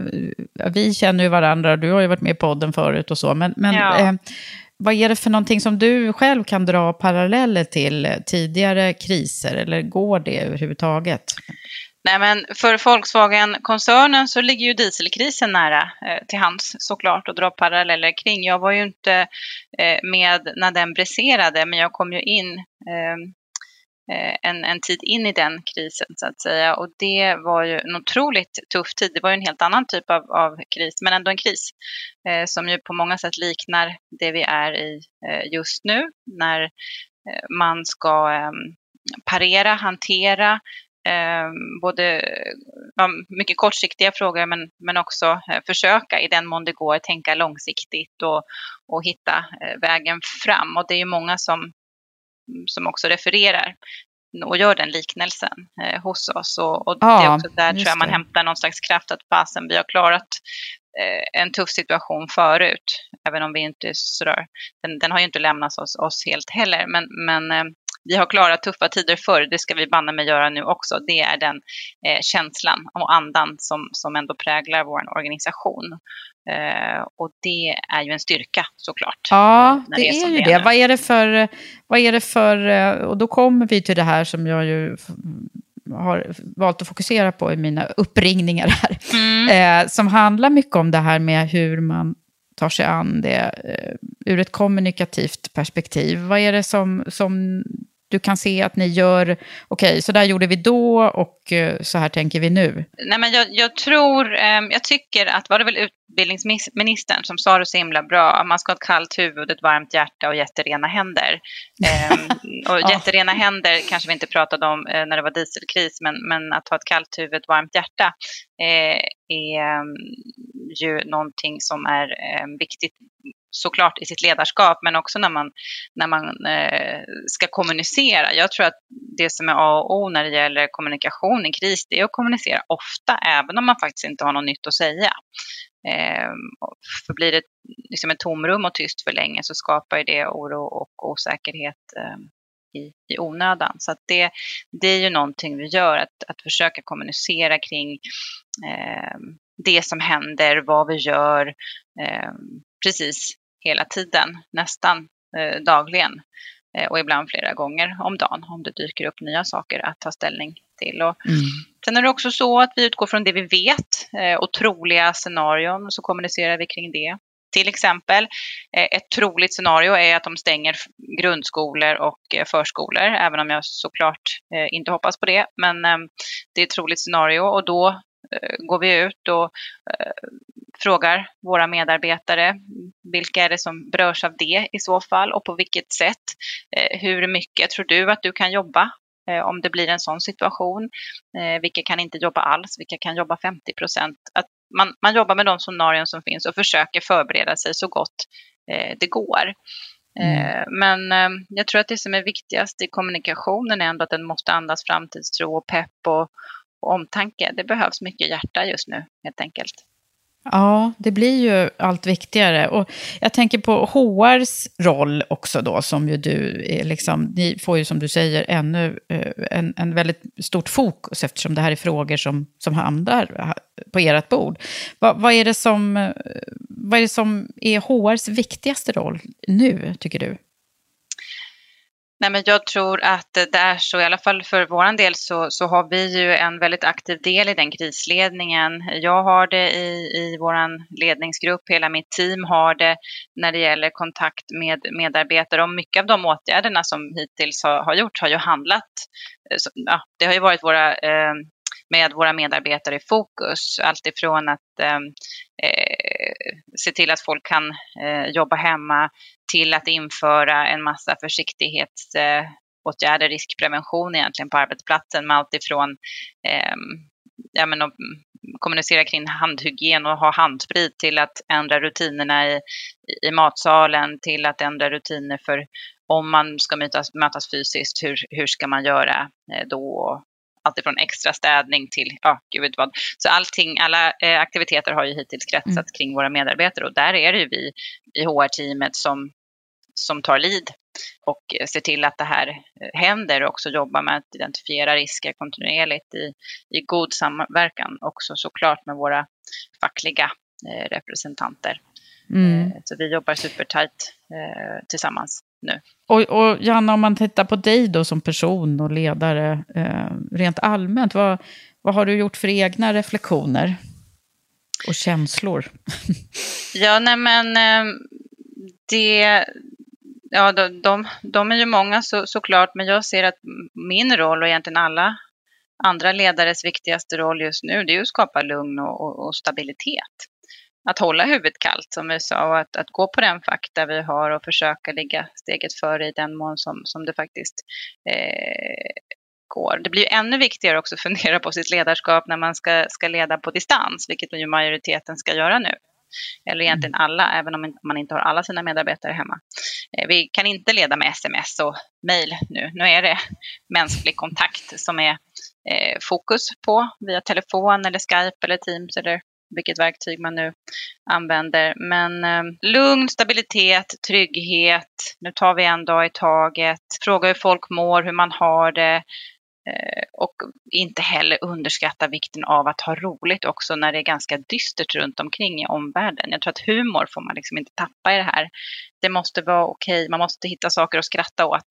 vi känner ju varandra, du har ju varit med i podden förut och så, men, men ja. eh, vad är det för någonting som du själv kan dra paralleller till tidigare kriser, eller går det överhuvudtaget? Nej, men för Volkswagen-koncernen så ligger ju dieselkrisen nära eh, till hands såklart och dra paralleller kring. Jag var ju inte eh, med när den briserade, men jag kom ju in eh, en, en tid in i den krisen så att säga. Och det var ju en otroligt tuff tid. Det var ju en helt annan typ av, av kris, men ändå en kris eh, som ju på många sätt liknar det vi är i eh, just nu. När eh, man ska eh, parera, hantera eh, både ja, mycket kortsiktiga frågor men, men också eh, försöka i den mån det går tänka långsiktigt och, och hitta eh, vägen fram. Och det är ju många som som också refererar och gör den liknelsen eh, hos oss. Och, och ja, det är också där tror jag man det. hämtar någon slags kraft att fasen, vi har klarat eh, en tuff situation förut. Även om vi inte sådär, den, den har ju inte lämnat oss, oss helt heller. Men, men eh, vi har klarat tuffa tider förr, det ska vi banna med göra nu också. Det är den eh, känslan och andan som, som ändå präglar vår organisation. Uh, och det är ju en styrka såklart. Ja, det, det är, är ju det. det. Vad är det för, vad är det för, och då kommer vi till det här som jag ju har valt att fokusera på i mina uppringningar här. Mm. Eh, som handlar mycket om det här med hur man tar sig an det eh, ur ett kommunikativt perspektiv. Vad är det som, som du kan se att ni gör, okej, okay, så där gjorde vi då och så här tänker vi nu? Nej, men jag, jag tror, eh, jag tycker att, var det väl utbildningsministern som sa det så himla bra, man ska ha ett kallt huvud, ett varmt hjärta och jätterena händer. Eh, och ja. Jätterena händer kanske vi inte pratade om eh, när det var dieselkris, men, men att ha ett kallt huvud, ett varmt hjärta eh, är um, ju någonting som är eh, viktigt såklart i sitt ledarskap, men också när man, när man eh, ska kommunicera. Jag tror att det som är A och O när det gäller kommunikation i kris, det är att kommunicera ofta, även om man faktiskt inte har något nytt att säga. Eh, för blir det liksom ett tomrum och tyst för länge så skapar det oro och osäkerhet eh, i, i onödan. Så att det, det är ju någonting vi gör, att, att försöka kommunicera kring eh, det som händer, vad vi gör eh, precis hela tiden, nästan eh, dagligen eh, och ibland flera gånger om dagen om det dyker upp nya saker att ta ställning till. Och mm. Sen är det också så att vi utgår från det vi vet eh, och troliga scenarion, så kommunicerar vi kring det. Till exempel, eh, ett troligt scenario är att de stänger grundskolor och eh, förskolor, även om jag såklart eh, inte hoppas på det, men eh, det är ett troligt scenario och då eh, går vi ut och eh, frågar våra medarbetare vilka är det som berörs av det i så fall och på vilket sätt. Eh, hur mycket tror du att du kan jobba eh, om det blir en sån situation? Eh, vilka kan inte jobba alls? Vilka kan jobba femtio procent? Att man, man jobbar med de scenarion som finns och försöker förbereda sig så gott eh, det går. Mm. Eh, men eh, jag tror att det som är viktigast i kommunikationen är ändå att den måste andas framtidstro och pepp och, och omtanke. Det behövs mycket hjärta just nu helt enkelt. Ja, det blir ju allt viktigare. Och jag tänker på H R:s roll också då, som ju du är liksom, ni får ju som du säger ännu en, en väldigt stort fokus eftersom det här är frågor som, som hamnar på ert bord. Va, vad är det som, vad är det som är H R:s viktigaste roll nu, tycker du? Nej, men jag tror att det är så, i alla fall för våran del så, så har vi ju en väldigt aktiv del i den krisledningen. Jag har det i, i våran ledningsgrupp, hela mitt team har det när det gäller kontakt med medarbetare. Och mycket av de åtgärderna som hittills har, har gjorts har ju handlat, så, ja, det har ju varit våra, eh, med våra medarbetare i fokus. Allt ifrån att eh, se till att folk kan eh, jobba hemma till att införa en massa försiktighetsåtgärder, riskprevention egentligen på arbetsplatsen, med allt ifrån eh, ja, men att kommunicera kring handhygien och ha handsprit till att ändra rutinerna i, i matsalen, till att ändra rutiner för om man ska mötas, mötas fysiskt, hur, hur ska man göra eh, då? Allt ifrån extra städning till, ja, gud vet vad. Så allting, alla eh, aktiviteter har ju hittills kretsat mm. kring våra medarbetare. Och där är det ju vi i H R-teamet som, som tar lead och eh, ser till att det här eh, händer och också jobbar med att identifiera risker kontinuerligt i, i god samverkan. Också såklart med våra fackliga eh, representanter. Mm. Eh, så vi jobbar supertajt eh, tillsammans nu. Och, och Janna, om man tittar på dig då som person och ledare eh, rent allmänt, vad, vad har du gjort för egna reflektioner och känslor? Ja, nej men eh, det, ja, de, de, de är ju många så, såklart, men jag ser att min roll och egentligen alla andra ledares viktigaste roll just nu, det är ju att skapa lugn och, och, och stabilitet. Att hålla huvudet kallt som vi sa och att, att gå på den fakta vi har och försöka ligga steget före i den mån som, som det faktiskt eh, går. Det blir ju ännu viktigare också att fundera på sitt ledarskap när man ska, ska leda på distans, vilket ju majoriteten ska göra nu. Eller egentligen alla, även om man inte har alla sina medarbetare hemma. Vi kan inte leda med sms och mejl nu. Nu är det mänsklig kontakt som är eh, fokus på via telefon eller Skype eller Teams eller vilket verktyg man nu använder. Men eh, lugn, stabilitet, trygghet. Nu tar vi en dag i taget. Fråga hur folk mår, hur man har det. Eh, och inte heller underskatta vikten av att ha roligt också när det är ganska dystert runt omkring i omvärlden. Jag tror att humor får man liksom inte tappa i det här. Det måste vara okej. Man måste hitta saker att skratta åt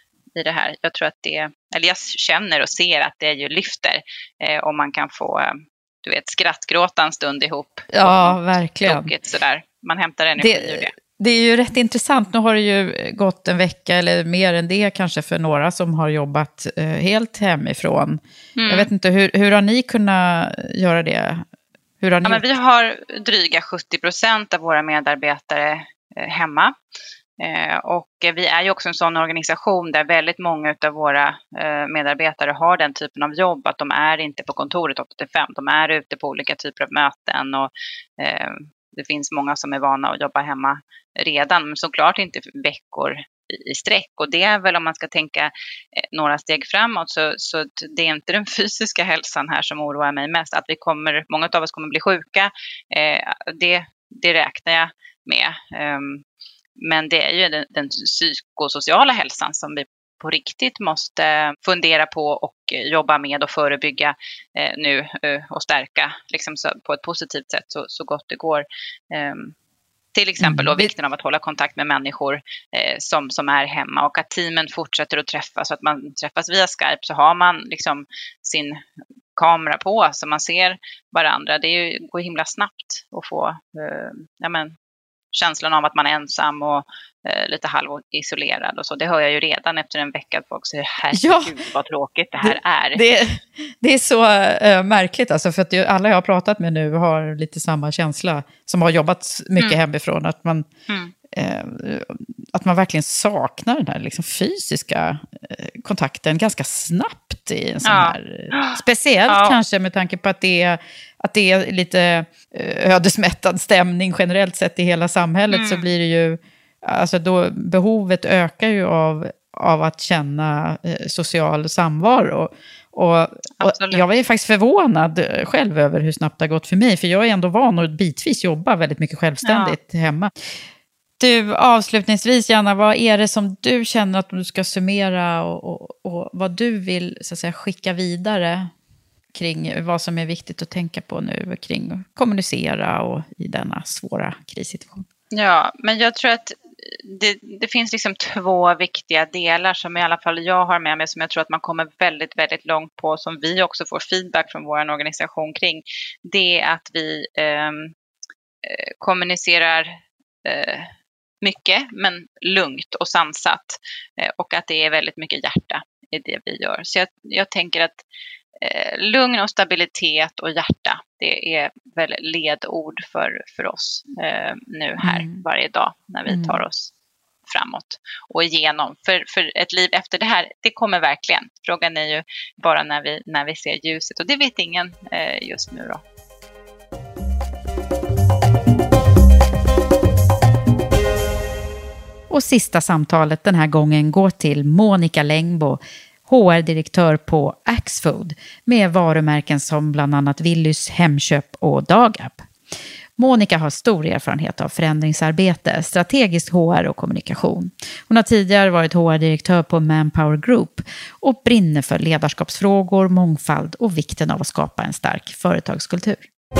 i det här. Jag tror att det, eller jag känner och ser att det ju lyfter eh, om man kan få eh, du vet, skrattgråta en stund ihop. Ja, verkligen. Tråkigt, sådär. Man hämtar energi det, ur det. Det är ju rätt intressant. Nu har det ju gått en vecka eller mer än det kanske för några som har jobbat eh, helt hemifrån. Mm. Jag vet inte, hur, hur har ni kunnat göra det? Hur har ni ja, men vi har dryga sjuttio procent av våra medarbetare eh, hemma. Eh, och vi är ju också en sån organisation där väldigt många av våra eh, medarbetare har den typen av jobb. Att de är inte på kontoret åtta till fem. De är ute på olika typer av möten och eh, det finns många som är vana att jobba hemma redan. Men såklart inte veckor i, i sträck. Och det är väl om man ska tänka eh, några steg framåt. Så, så det är inte den fysiska hälsan här som oroar mig mest. Att vi kommer, många av oss kommer bli sjuka. Eh, det, det räknar jag med. Um, Men det är ju den, den psykosociala hälsan som vi på riktigt måste fundera på och jobba med och förebygga eh, nu eh, och stärka liksom, så, på ett positivt sätt så, så gott det går. Eh, till exempel då, vikten av att hålla kontakt med människor eh, som, som är hemma och att teamen fortsätter att träffas. Så att man träffas via Skype så har man liksom sin kamera på så man ser varandra. Det är ju, går himla snabbt att få eh, ja, men, känslan av att man är ensam och eh, lite halvisolerad och så. Det hör jag ju redan efter en vecka att folk säger, herregud ja, vad tråkigt det här det, är. Det, det är så äh, märkligt alltså, för att det, alla jag har pratat med nu har lite samma känsla som har jobbat mycket mm. hemifrån. Att man, mm. eh, att man verkligen saknar den här liksom, fysiska eh, kontakten ganska snabbt i en sån ja. här... Speciellt ja. kanske med tanke på att det är att det är lite ödesmättad stämning generellt sett i hela samhället mm. så blir det ju, alltså då behovet ökar ju av, av att känna eh, social samvaro. Och, och jag var ju faktiskt förvånad själv över hur snabbt det har gått för mig, för jag är ändå van att bitvis jobba väldigt mycket självständigt ja. hemma. Du, avslutningsvis Janna, vad är det som du känner att du ska summera och, och, och vad du vill så att säga, skicka vidare kring vad som är viktigt att tänka på nu kring att kommunicera och i denna svåra krissituation? Ja, men jag tror att det, det finns liksom två viktiga delar som i alla fall jag har med mig som jag tror att man kommer väldigt, väldigt långt på, som vi också får feedback från vår organisation kring. Det är att vi eh, kommunicerar eh, mycket men lugnt och sansat eh, och att det är väldigt mycket hjärta i det vi gör. Så jag, jag tänker att Eh, lugn och stabilitet och hjärta, det är väl ledord för, för oss eh, nu här mm. varje dag när vi tar oss framåt och igenom. För, för ett liv efter det här, det kommer verkligen. Frågan är ju bara när vi, när vi ser ljuset och det vet ingen eh, just nu då. Och sista samtalet den här gången går till Monica Längbo, H R-direktör på Axfood med varumärken som bland annat Willys, Hemköp och Dagab. Monica har stor erfarenhet av förändringsarbete, strategiskt H R och kommunikation. Hon har tidigare varit H R-direktör på Manpower Group och brinner för ledarskapsfrågor, mångfald och vikten av att skapa en stark företagskultur.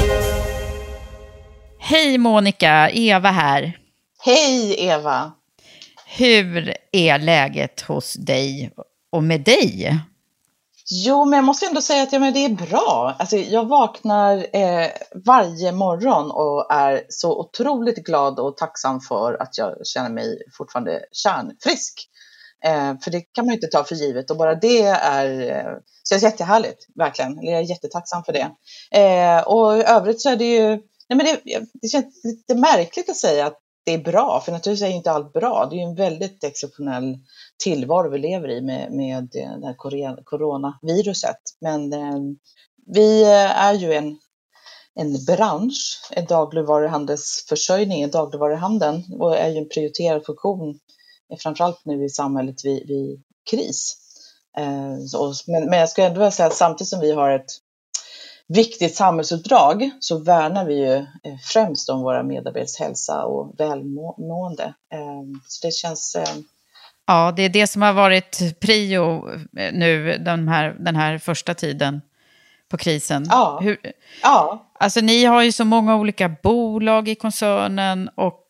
Hej Monica, Eva här. Hej Eva. Hur är läget hos dig och med dig? Jo, men jag måste ändå säga att ja, men det är bra. Alltså, jag vaknar eh, varje morgon och är så otroligt glad och tacksam för att jag känner mig fortfarande kärnfrisk. Eh, för det kan man ju inte ta för givet och bara det är, eh, så det är jättehärligt, verkligen. Jag är jättetacksam för det. Eh, och i övrigt så är det ju, nej men det, det känns lite märkligt att säga att det är bra, för naturligtvis är inte allt bra. Det är ju en väldigt exceptionell tillvaro vi lever i med, med det här coronaviruset. Men eh, vi är ju en, en bransch, en dagligvaruhandelsförsörjning, en dagligvaruhandeln, och är ju en prioriterad funktion, framförallt nu i samhället vid, vid kris. Eh, så, men, men jag ska ändå vilja säga att samtidigt som vi har ett viktigt samhällsuppdrag så värnar vi ju främst om våra medarbetares hälsa och välmående. Så det känns... Ja, det är det som har varit prio nu den här, den här första tiden på krisen. Ja. Hur, ja. Alltså ni har ju så många olika bolag i koncernen och,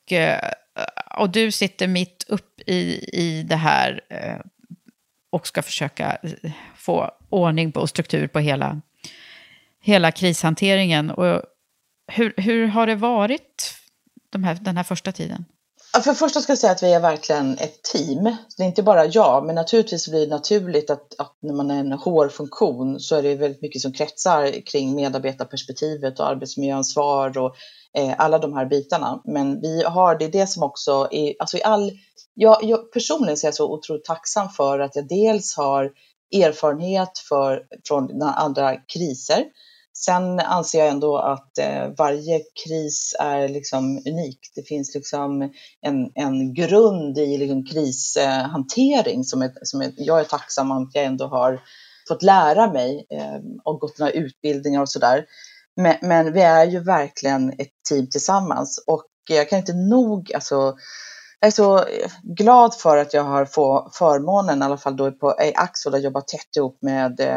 och du sitter mitt upp i, i det här och ska försöka få ordning på och struktur på hela hela krishanteringen. Och hur, hur har det varit de här, den här första tiden? Ja, för första ska jag säga att vi är verkligen ett team. Det är inte bara jag, men naturligtvis blir det naturligt att, att när man är en H R-funktion så är det väldigt mycket som kretsar kring medarbetarperspektivet och arbetsmiljöansvar och eh, alla de här bitarna. Men vi har, det är det som också är, alltså i all, jag, jag personligen är jag så otroligt tacksam för att jag dels har erfarenhet för, från andra kriser. Sen anser jag ändå att eh, varje kris är liksom unik. Det finns liksom en, en grund i liksom krishantering som, är, som är, jag är tacksam att jag ändå har fått lära mig eh, och gått några utbildningar och sådär. Men, men vi är ju verkligen ett team tillsammans och jag kan inte nog, alltså jag är så glad för att jag har fått förmånen, i alla fall då på Axfood, att jobba tätt ihop med eh,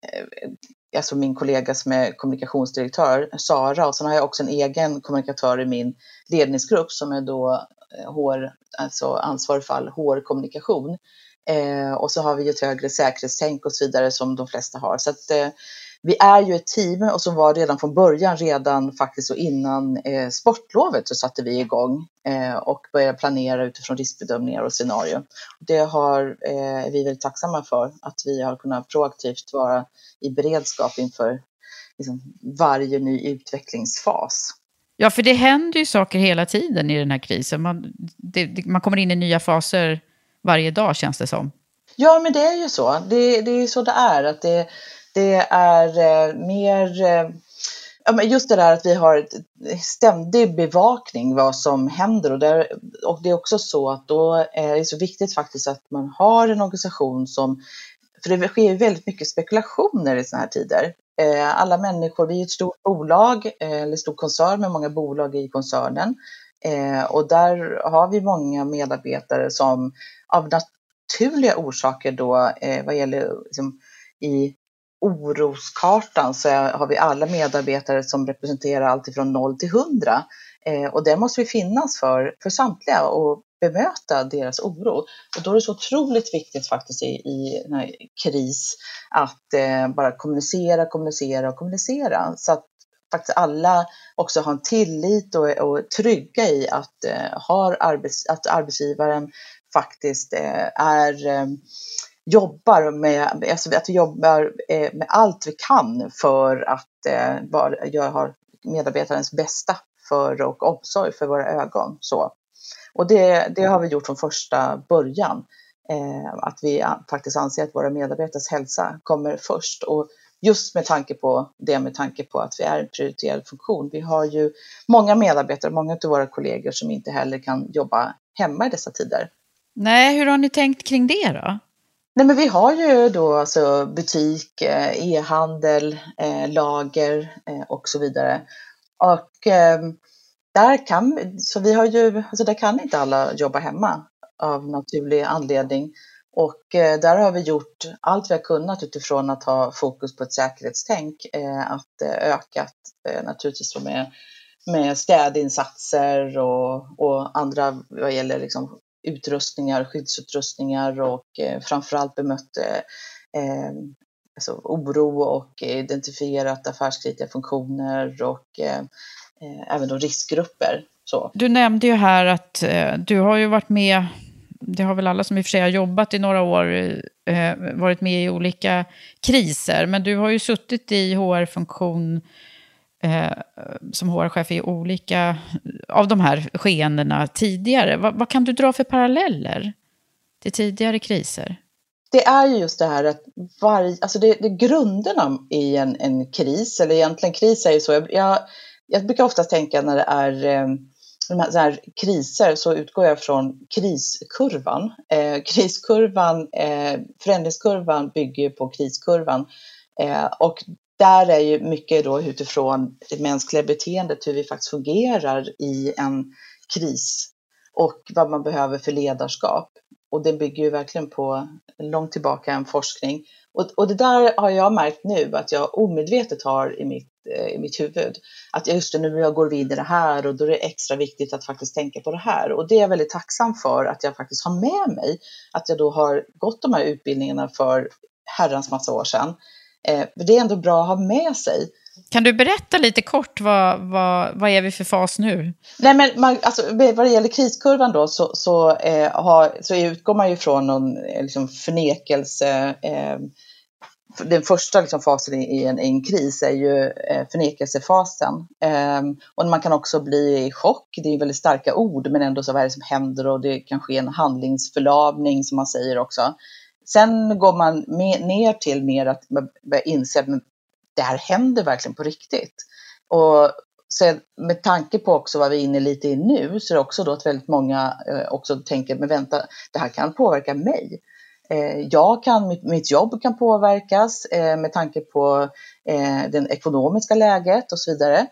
alltså min kollega som är kommunikationsdirektör, Sara. Och sen har jag också en egen kommunikatör i min ledningsgrupp som är då H R, alltså ansvarig för all H R-kommunikation. Eh, och så har vi ju ett högre säkerhetstänk och så vidare som de flesta har. Så att eh, vi är ju ett team och som var redan från början, redan faktiskt så innan eh, sportlovet så satte vi igång eh, och började planera utifrån riskbedömningar och scenarier. Det har eh, vi väldigt tacksamma för, att vi har kunnat proaktivt vara i beredskap inför liksom, varje ny utvecklingsfas. Ja, för det händer ju saker hela tiden i den här krisen. Man, det, man kommer in i nya faser varje dag, känns det som. Ja, men det är ju så. Det, det är ju så det är, att det Det är eh, mer, eh, just det där att vi har ett ständig bevakning vad som händer. Och, där, och det är också så att då är det så viktigt faktiskt att man har en organisation som, för det sker ju väldigt mycket spekulationer i såna här tider. Eh, alla människor, vi är ett stort bolag, eh, eller stor koncern med många bolag i koncernen. Eh, och där har vi många medarbetare som av naturliga orsaker då, eh, vad gäller liksom, i oroskartan så har vi alla medarbetare som representerar allt ifrån noll till hundra. Eh, och det måste vi finnas för, för samtliga och bemöta deras oro. Och då är det så otroligt viktigt faktiskt i, i den här kris att eh, bara kommunicera, kommunicera och kommunicera. Så att faktiskt alla också har en tillit och, och trygga i att, eh, har arbets, att arbetsgivaren faktiskt eh, är... Eh, jobbar med, alltså att vi jobbar med allt vi kan för att eh, jag har medarbetarens bästa för och omsorg för våra ögon. Så. Och det, det har vi gjort från första början. Eh, att vi faktiskt anser att våra medarbetares hälsa kommer först. Och just med tanke på det, med tanke på att vi är en prioriterad funktion. Vi har ju många medarbetare, många av våra kollegor som inte heller kan jobba hemma i dessa tider. Nej, hur har ni tänkt kring det då? Nej, men vi har ju då alltså butik, e-handel, eh, lager eh, och så vidare. Och eh, där kan, så vi har ju, alltså där kan inte alla jobba hemma av naturlig anledning. Och eh, där har vi gjort allt vi har kunnat utifrån att ha fokus på ett säkerhetstänk. Eh, att eh, ökat eh, naturligtvis med, med städinsatser och, och andra vad gäller liksom utrustningar, skyddsutrustningar och eh, framförallt bemött eh, alltså, oro och identifierat affärskritiska funktioner och eh, eh, även då riskgrupper. Så. Du nämnde ju här att eh, du har ju varit med, det har väl alla som i och för sig har jobbat i några år, eh, varit med i olika kriser, men du har ju suttit i H R-funktion eh, som H R-chef i olika av de här skeendena tidigare. Va, vad kan du dra för paralleller till tidigare kriser? Det är ju just det här att varje, alltså det, det grunderna i en, en kris, eller egentligen kris är ju så, jag, jag, jag brukar oftast tänka när det är eh, de här, så här kriser, så utgår jag från kriskurvan. Eh, kriskurvan, eh, förändringskurvan bygger på kriskurvan. Eh, och där är ju mycket då utifrån det mänskliga beteendet, hur vi faktiskt fungerar i en kris och vad man behöver för ledarskap. Och det bygger ju verkligen på långt tillbaka en forskning. Och, och det där har jag märkt nu att jag omedvetet har i mitt, eh, i mitt huvud. Att just det, nu jag går vid i det här och då är det extra viktigt att faktiskt tänka på det här. Och det är jag väldigt tacksam för att jag faktiskt har med mig. Att jag då har gått de här utbildningarna för herrans massa år sedan. Eh, det är ändå bra att ha med sig. Kan du berätta lite kort, vad, vad, vad är vi för fas nu? Nej, men man, alltså, vad det gäller kriskurvan då så, så, eh, har, så utgår man ju från någon eh, liksom förnekelse. Eh, den första liksom, fasen i, i, en, i en kris är ju eh, förnekelsefasen. Eh, och man kan också bli i chock. Det är väldigt starka ord, men ändå så vad är det som händer, och det kan ske en handlingsförlamning som man säger också. Sen går man med, ner till mer att man inser att det här händer verkligen på riktigt. Och sen, med tanke på också vad vi är inne lite i nu, så är det också då att väldigt många eh, också tänker, men vänta, det här kan påverka mig. Eh, jag kan, mitt, mitt jobb kan påverkas eh, med tanke på eh, det ekonomiska läget och så vidare.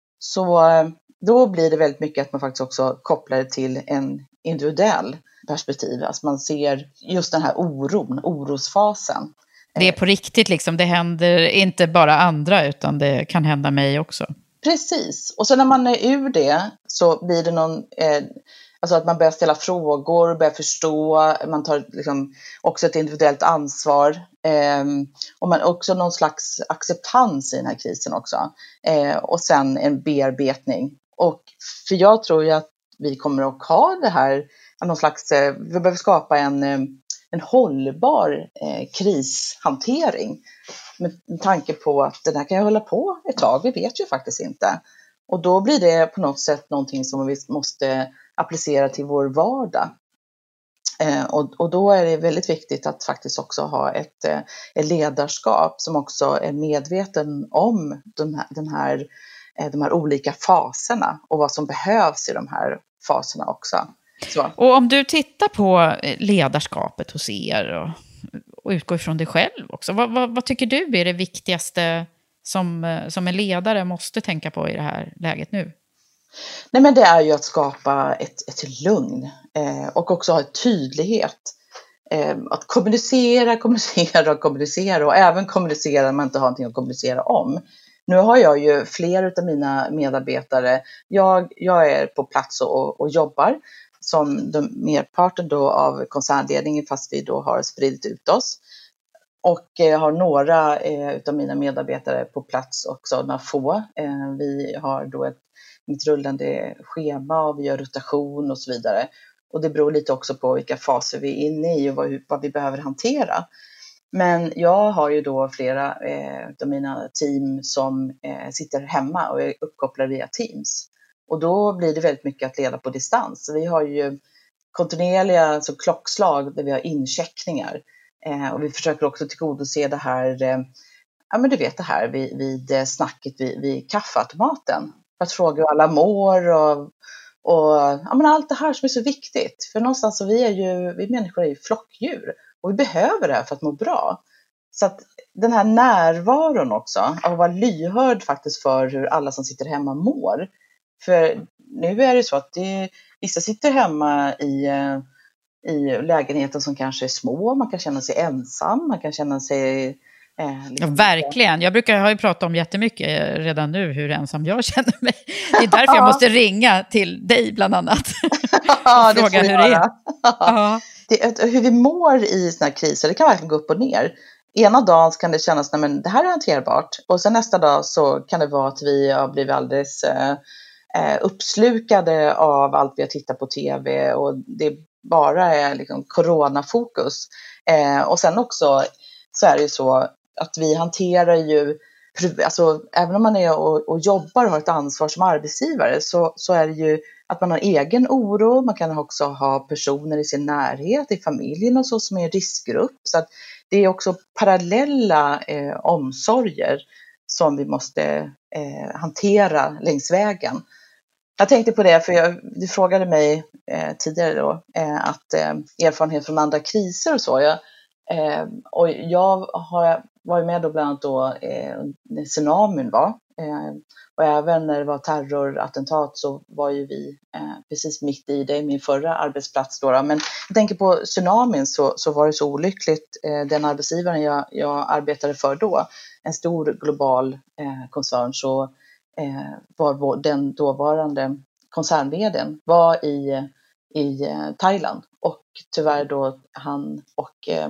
Så eh, då blir det väldigt mycket att man faktiskt också kopplar det till en individuell perspektiv. Alltså man ser just den här oron, orosfasen. Det är på riktigt liksom, det händer inte bara andra utan det kan hända mig också. Precis, och sen när man är ur det så blir det någon, eh, alltså att man börjar ställa frågor, börjar förstå, man tar liksom också ett individuellt ansvar eh, och man också någon slags acceptans i den här krisen också. Eh, och sen en bearbetning. Och för jag tror ju att vi kommer att ha det här, någon slags, eh, vi behöver skapa en eh, en hållbar eh, krishantering med tanke på att den här kan ju hålla på ett tag, vi vet ju faktiskt inte. Och då blir det på något sätt någonting som vi måste applicera till vår vardag. Eh, och, och då är det väldigt viktigt att faktiskt också ha ett, eh, ett ledarskap som också är medveten om de här, den här, eh, de här olika faserna och vad som behövs i de här faserna också. Så. Och om du tittar på ledarskapet hos er och, och utgår från dig själv också, vad, vad, vad tycker du är det viktigaste som, som en ledare måste tänka på i det här läget nu? Nej, men det är ju att skapa ett, ett lugn eh, och också ha ett tydlighet. Eh, att kommunicera, kommunicera och kommunicera och även kommunicera när man inte har någonting att kommunicera om. Nu har jag ju flera av mina medarbetare, jag, jag är på plats och, och jobbar som de, merparten då av koncernledningen, fast vi då har spridit ut oss. Och jag har några eh, av mina medarbetare på plats också, några få. Eh, vi har då ett, ett rullande schema och vi gör rotation och så vidare. Och det beror lite också på vilka faser vi är inne i och vad, vad vi behöver hantera. Men jag har ju då flera eh, av mina team som eh, sitter hemma och är uppkopplade via Teams. Och då blir det väldigt mycket att leda på distans. Vi har ju kontinuerliga alltså klockslag där vi har incheckningar. Eh, och vi försöker också tillgodose det här, eh, ja men du vet det här vid, vid snacket vid, vid kaffeautomaten. Att fråga hur alla mår och, och ja, men allt det här som är så viktigt. För någonstans så vi är ju, vi människor är ju flockdjur. Och vi behöver det här för att må bra. Så att den här närvaron också, att vara lyhörd faktiskt för hur alla som sitter hemma mår. För nu är det så att det, vissa sitter hemma i, i lägenheten som kanske är små. Man kan känna sig ensam, man kan känna sig... Eh, liksom ja, verkligen. Jag brukar ha ju pratat om jättemycket redan nu hur ensam jag känner mig. Det är därför jag måste ringa till dig bland annat. Ja, och fråga det hur det är. Ja. Det, hur vi mår i såna här kriser, det kan verkligen gå upp och ner. ena dagen kan det kännas, nej men det här är hanterbart. Och sen nästa dag så kan det vara att vi har blivit alldeles eh, uppslukade av allt vi har tittat på tv. Och det bara är liksom coronafokus. Eh, och sen också så är det ju så att vi hanterar ju, alltså även om man är och, och jobbar och har ett ansvar som arbetsgivare, så, så är det ju att man har egen oro. Man kan också ha personer i sin närhet, i familjen och så, som är en riskgrupp. Så att det är också parallella eh, omsorger som vi måste eh, hantera längs vägen. Jag tänkte på det, för jag, du frågade mig eh, tidigare då, eh, att eh, erfarenhet från andra kriser och så. Jag, eh, och jag har varit med då bland annat då, eh, när tsunamin var. Eh, och även när det var terrorattentat så var ju vi eh, precis mitt i det, min förra arbetsplats då, då. Men jag tänker på tsunamin, så, så var det så olyckligt. Eh, den arbetsgivaren jag, jag arbetade för då, en stor global eh, koncern, så eh, var vår, den dåvarande koncernvdn var i, i eh, Thailand. Och tyvärr då han och eh,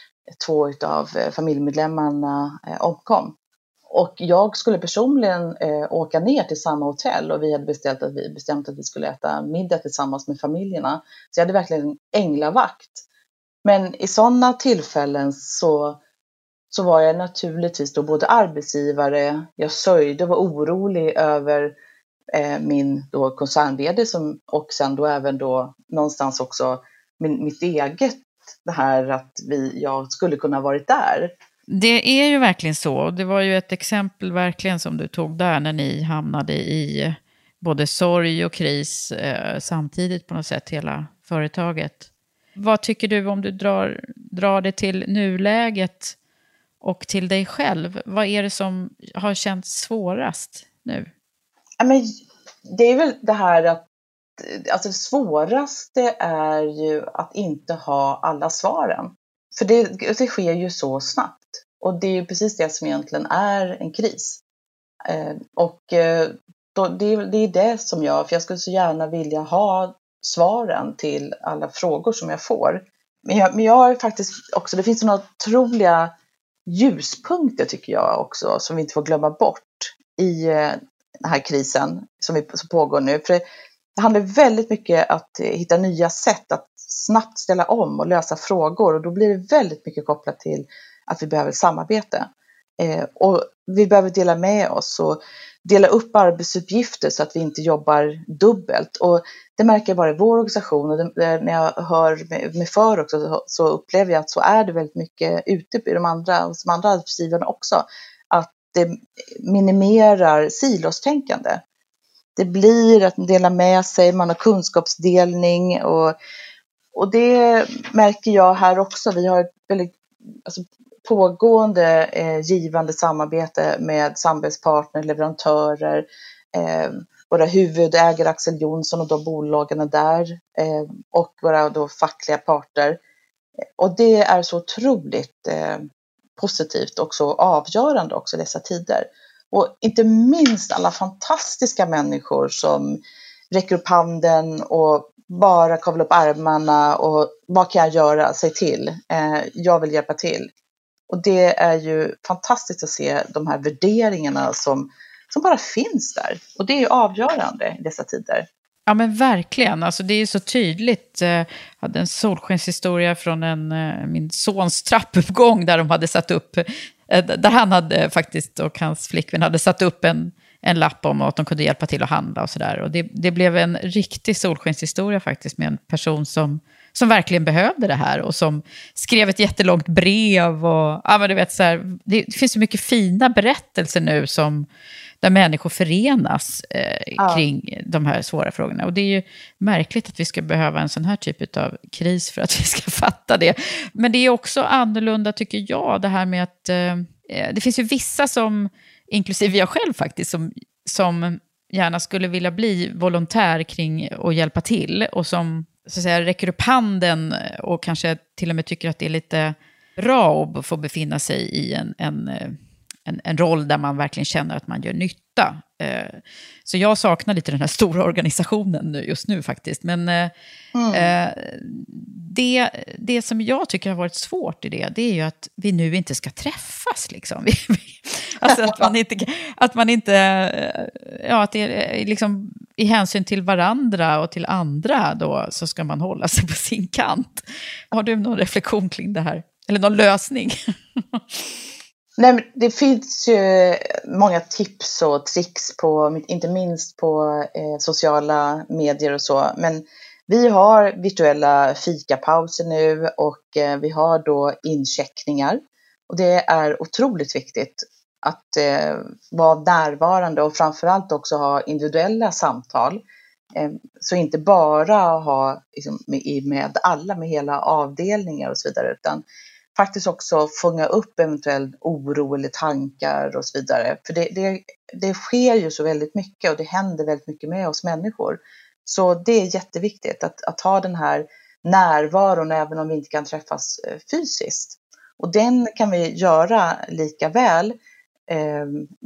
två av familjemedlemmarna eh, omkom. Och jag skulle personligen eh, åka ner till samma hotell, och vi hade beställt att vi, bestämt att vi skulle äta middag tillsammans med familjerna. Så jag hade verkligen änglavakt. Men i sådana tillfällen så, så var jag naturligtvis då både arbetsgivare, jag sörjde och var orolig över eh, min då koncernvd, som, och sen då även då någonstans också min, mitt eget, det här att vi, jag skulle kunna ha varit där. Det är ju verkligen så. Det var ju ett exempel verkligen som du tog där, när ni hamnade i både sorg och kris eh, samtidigt på något sätt, hela företaget. Vad tycker du om du drar, drar det till nuläget och till dig själv? Vad är det som har känts svårast nu? Ja, men det är väl det här att alltså det svåraste är ju att inte ha alla svaren. För det, det sker ju så snabbt. Och det är ju precis det som egentligen är en kris. Eh, och eh, då, det, det är det som jag, för jag skulle så gärna vilja ha svaren till alla frågor som jag får. Men jag, men jag har faktiskt också, det finns några otroliga ljuspunkter tycker jag också, som vi inte får glömma bort i eh, den här krisen som, vi, som pågår nu. För det handlar väldigt mycket om att hitta nya sätt att snabbt ställa om och lösa frågor. Och då blir det väldigt mycket kopplat till att vi behöver samarbete. Eh, och vi behöver dela med oss och dela upp arbetsuppgifter så att vi inte jobbar dubbelt. Och det märker jag bara i vår organisation. Och det, när jag hör med, med för också, så upplever jag att så är det väldigt mycket ute i de andra, som andra arbetsgivarna också. Att det minimerar silostänkande. Det blir att dela med sig, man har kunskapsdelning och, och det märker jag här också. Vi har ett väldigt alltså, pågående eh, givande samarbete med samarbetspartner, leverantörer, eh, våra huvudägare Axel Jonsson och då bolagen där eh, och våra då fackliga parter. Och det är så otroligt eh, positivt och så avgörande också i dessa tider. Och inte minst alla fantastiska människor som räcker upp handen och bara kavlar upp armarna och vad kan jag göra, säg till. Eh, jag vill hjälpa till. Och det är ju fantastiskt att se de här värderingarna som, som bara finns där. Och det är ju avgörande i dessa tider. Ja men verkligen, alltså det är ju så tydligt. Jag hade en solskenshistoria från en, min sons trappuppgång där de hade satt upp, där han hade faktiskt och hans flickvän hade satt upp en, en lapp om att de kunde hjälpa till att handla och sådär. Och det, det blev en riktig solskenshistoria faktiskt med en person som, som verkligen behövde det här och som skrev ett jättelångt brev. Och, ja, men du vet, så här, det finns så mycket fina berättelser nu som där människor förenas eh, ja. kring de här svåra frågorna. Och det är ju märkligt att vi ska behöva en sån här typ av kris för att vi ska fatta det. Men det är också annorlunda tycker jag, det här med att eh, det finns ju vissa som, inklusive jag själv faktiskt, som, som gärna skulle vilja bli volontär kring och hjälpa till. Och som så att säga, räcker upp handen och kanske till och med tycker att det är lite bra att få befinna sig i en... en en, en roll där man verkligen känner att man gör nytta. Eh, så jag saknar lite den här stora organisationen nu, just nu faktiskt. Men eh, mm. eh, det, det som jag tycker har varit svårt i det, det är ju att vi nu inte ska träffas. Liksom. Alltså att man inte, att man inte ja, att det är liksom i hänsyn till varandra och till andra då, så ska man hålla sig på sin kant. Har du någon reflektion kring det här? Eller någon lösning? Nej, men det finns ju många tips och tricks på, inte minst på eh, sociala medier och så. Men vi har virtuella fikapauser nu och eh, vi har då incheckningar. Och det är otroligt viktigt att eh, vara närvarande och framförallt också ha individuella samtal. Eh, så inte bara ha liksom, med, med alla, med hela avdelningar och så vidare, utan faktiskt också fånga upp eventuell oro eller tankar och så vidare. För det, det, det sker ju så väldigt mycket och det händer väldigt mycket med oss människor. Så det är jätteviktigt att, att ha den här närvaron även om vi inte kan träffas fysiskt. Och den kan vi göra lika väl eh,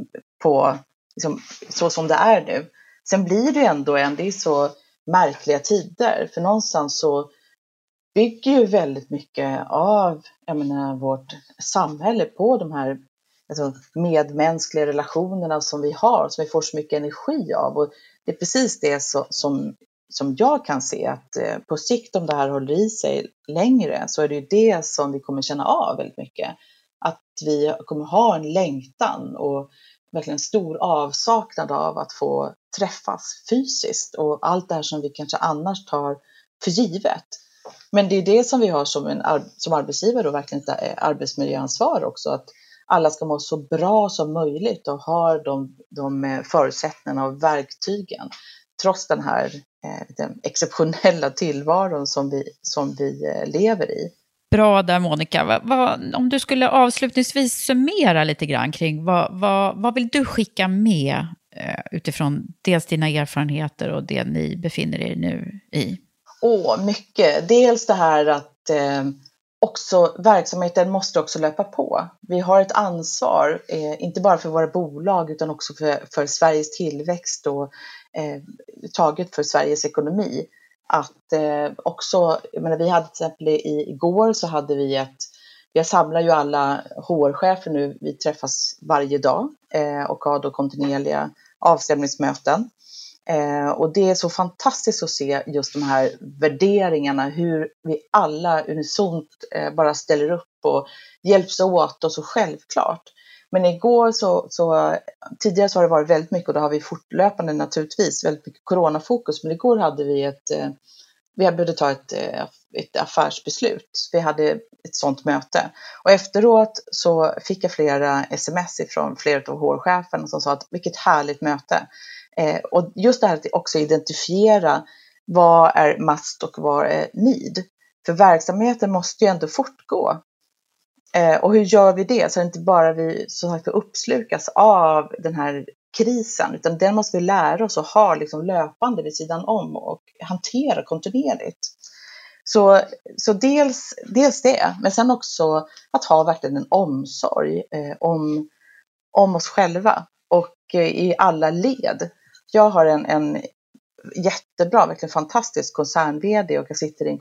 på liksom, så som det är nu. Sen blir det ändå en, det är så märkliga tider. För någonstans så bygger ju väldigt mycket av jag menar, vårt samhälle på de här alltså, medmänskliga relationerna som vi har, som vi får så mycket energi av. Och det är precis det så, som, som jag kan se att eh, på sikt, om det här håller i sig längre, så är det ju det som vi kommer känna av väldigt mycket. Att vi kommer ha en längtan och verkligen stor avsaknad av att få träffas fysiskt och allt det här som vi kanske annars tar för givet. Men det är det som vi har som, en, som arbetsgivare och verkligen ett arbetsmiljöansvar också. Att alla ska må så bra som möjligt och ha de, de förutsättningarna och verktygen. Trots den här eh, den exceptionella tillvaron som vi, som vi eh, lever i. Bra där, Monica. Va, va, om du skulle avslutningsvis summera lite grann kring vad, vad, vad vill du skicka med eh, utifrån dels dina erfarenheter och det ni befinner er nu i? Åh, mycket. Dels det här att eh, också verksamheten måste också löpa på. Vi har ett ansvar, eh, inte bara för våra bolag utan också för, för Sveriges tillväxt och eh, taget för Sveriges ekonomi. Att eh, också, jag menar, vi hade till exempel i, igår så hade vi ett, jag samlar ju alla H R-chefer nu, vi träffas varje dag eh, och har då kontinuerliga avstämningsmöten. Eh, och det är så fantastiskt att se just de här värderingarna, hur vi alla unisont eh, bara ställer upp och hjälps åt och så självklart. Men igår så, så, tidigare så har det varit väldigt mycket och då har vi fortlöpande naturligtvis väldigt mycket coronafokus. Men igår hade vi ett, eh, vi behövde ta ett, ett affärsbeslut. Vi hade ett sånt möte. Och efteråt så fick jag flera sms ifrån flera av H R-cheferna som sa att vilket härligt möte. Eh, och just det här att också identifiera vad är must och vad är need. För verksamheten måste ju ändå fortgå. Eh, och hur gör vi det? Så att inte bara vi så sagt uppslukas av den här krisen. Utan den måste vi lära oss att ha liksom löpande vid sidan om och hantera kontinuerligt. Så, så dels, dels det. Men sen också att ha verkligen en omsorg eh, om, om oss själva. Och eh, i alla led. Jag har en, en jättebra, verkligen fantastisk koncern-vd och jag sitter i en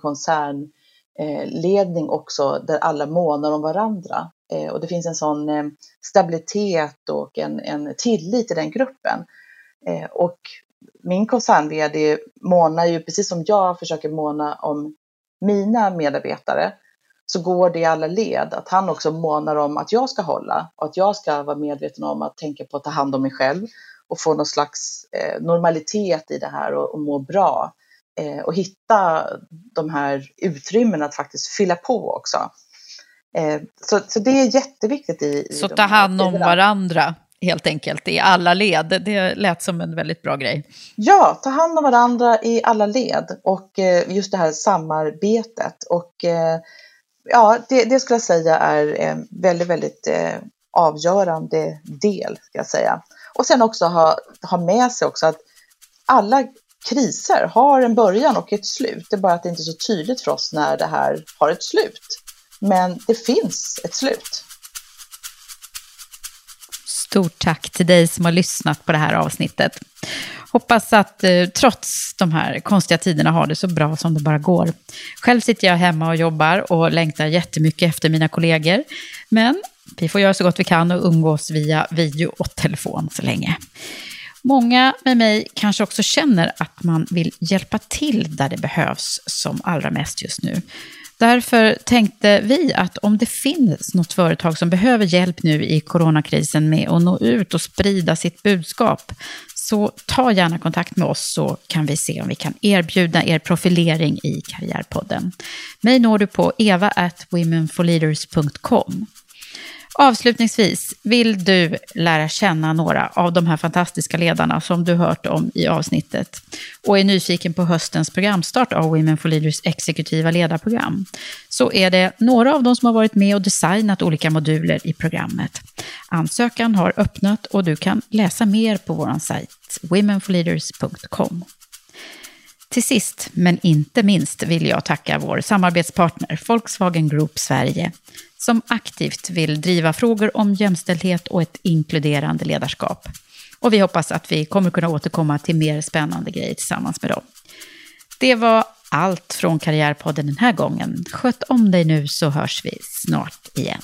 koncernledning också där alla månar om varandra. Och det finns en sån stabilitet och en, en tillit i den gruppen. Och min koncern-vd månar ju, precis som jag försöker måna om mina medarbetare, så går det i alla led att han också månar om att jag ska hålla och att jag ska vara medveten om att tänka på att ta hand om mig själv och få någon slags eh, normalitet i det här och, och må bra. Eh, och hitta de här utrymmena att faktiskt fylla på också. Eh, så, så det är jätteviktigt i, i Så ta hand om varandra helt enkelt i alla led. Det lät som en väldigt bra grej. Ja, ta hand om varandra i alla led och eh, just det här samarbetet. Och eh, ja, det, det skulle jag säga är en väldigt, väldigt eh, avgörande del, ska jag säga. Och sen också ha, ha med sig också att alla kriser har en början och ett slut. Det är bara att det inte är så tydligt för oss när det här har ett slut. Men det finns ett slut. stort tack till dig som har lyssnat på det här avsnittet. Hoppas att eh, trots de här konstiga tiderna har det så bra som det bara går. Själv sitter jag hemma och jobbar och längtar jättemycket efter mina kollegor. Men vi får göra så gott vi kan och umgås via video och telefon så länge. Många med mig kanske också känner att man vill hjälpa till där det behövs som allra mest just nu. Därför tänkte vi att om det finns något företag som behöver hjälp nu i coronakrisen med att nå ut och sprida sitt budskap, så ta gärna kontakt med oss så kan vi se om vi kan erbjuda er profilering i Karriärpodden. Mig når du på eva at women for leaders punkt com. Avslutningsvis, vill du lära känna några av de här fantastiska ledarna som du hört om i avsnittet och är nyfiken på höstens programstart av Women for Leaders exekutiva ledarprogram, så är det några av dem som har varit med och designat olika moduler i programmet. Ansökan har öppnat och du kan läsa mer på vår sajt women for leaders punkt com. Till sist, men inte minst, vill jag tacka vår samarbetspartner Volkswagen Group Sverige, som aktivt vill driva frågor om jämställdhet och ett inkluderande ledarskap. Och vi hoppas att vi kommer kunna återkomma till mer spännande grejer tillsammans med dem. Det var allt från Karriärpodden den här gången. Sköt om dig nu så hörs vi snart igen.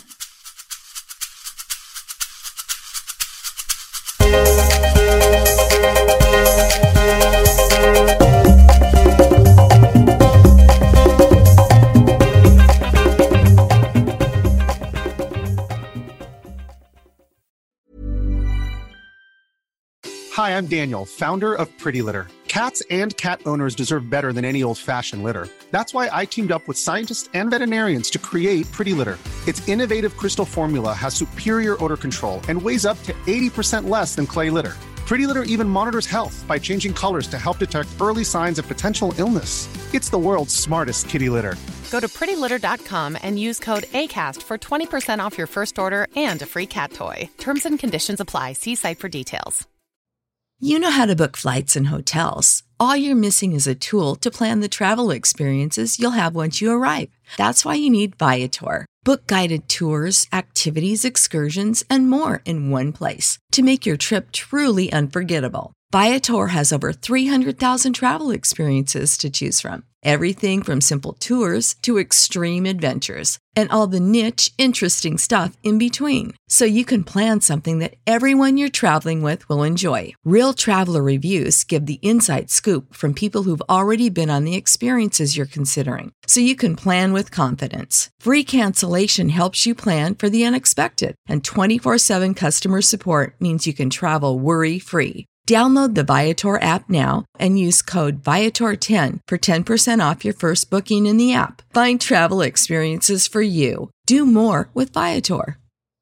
Hi, I'm Daniel, founder of Pretty Litter. Cats and cat owners deserve better than any old-fashioned litter. That's why I teamed up with scientists and veterinarians to create Pretty Litter. Its innovative crystal formula has superior odor control and weighs up to eighty percent less than clay litter. Pretty Litter even monitors health by changing colors to help detect early signs of potential illness. It's the world's smartest kitty litter. Go to pretty litter dot com and use code ACAST for twenty percent off your first order and a free cat toy. Terms and conditions apply. See site for details. You know how to book flights and hotels. All you're missing is a tool to plan the travel experiences you'll have once you arrive. That's why you need Viator. Book guided tours, activities, excursions, and more in one place to make your trip truly unforgettable. Viator has over three hundred thousand travel experiences to choose from. Everything from simple tours to extreme adventures and all the niche, interesting stuff in between. So you can plan something that everyone you're traveling with will enjoy. Real traveler reviews give the inside scoop from people who've already been on the experiences you're considering. So you can plan with confidence. Free cancellation helps you plan for the unexpected. And twenty-four seven customer support means you can travel worry-free. Download the Viator app now and use code Viator ten for ten percent off your first booking in the app. Find travel experiences for you. Do more with Viator.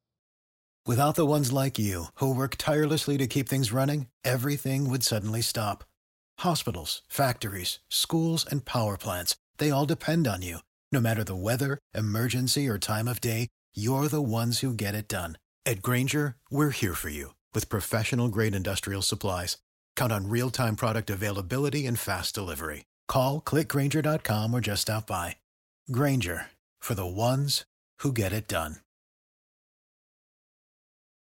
Without the ones like you, who work tirelessly to keep things running, everything would suddenly stop. Hospitals, factories, schools, and power plants, they all depend on you. No matter the weather, emergency, or time of day, you're the ones who get it done. At Grainger, we're here for you. With professional-grade industrial supplies, count on real-time product availability and fast delivery. Call, click Grainger dot com, or just stop by. Grainger, for the ones who get it done.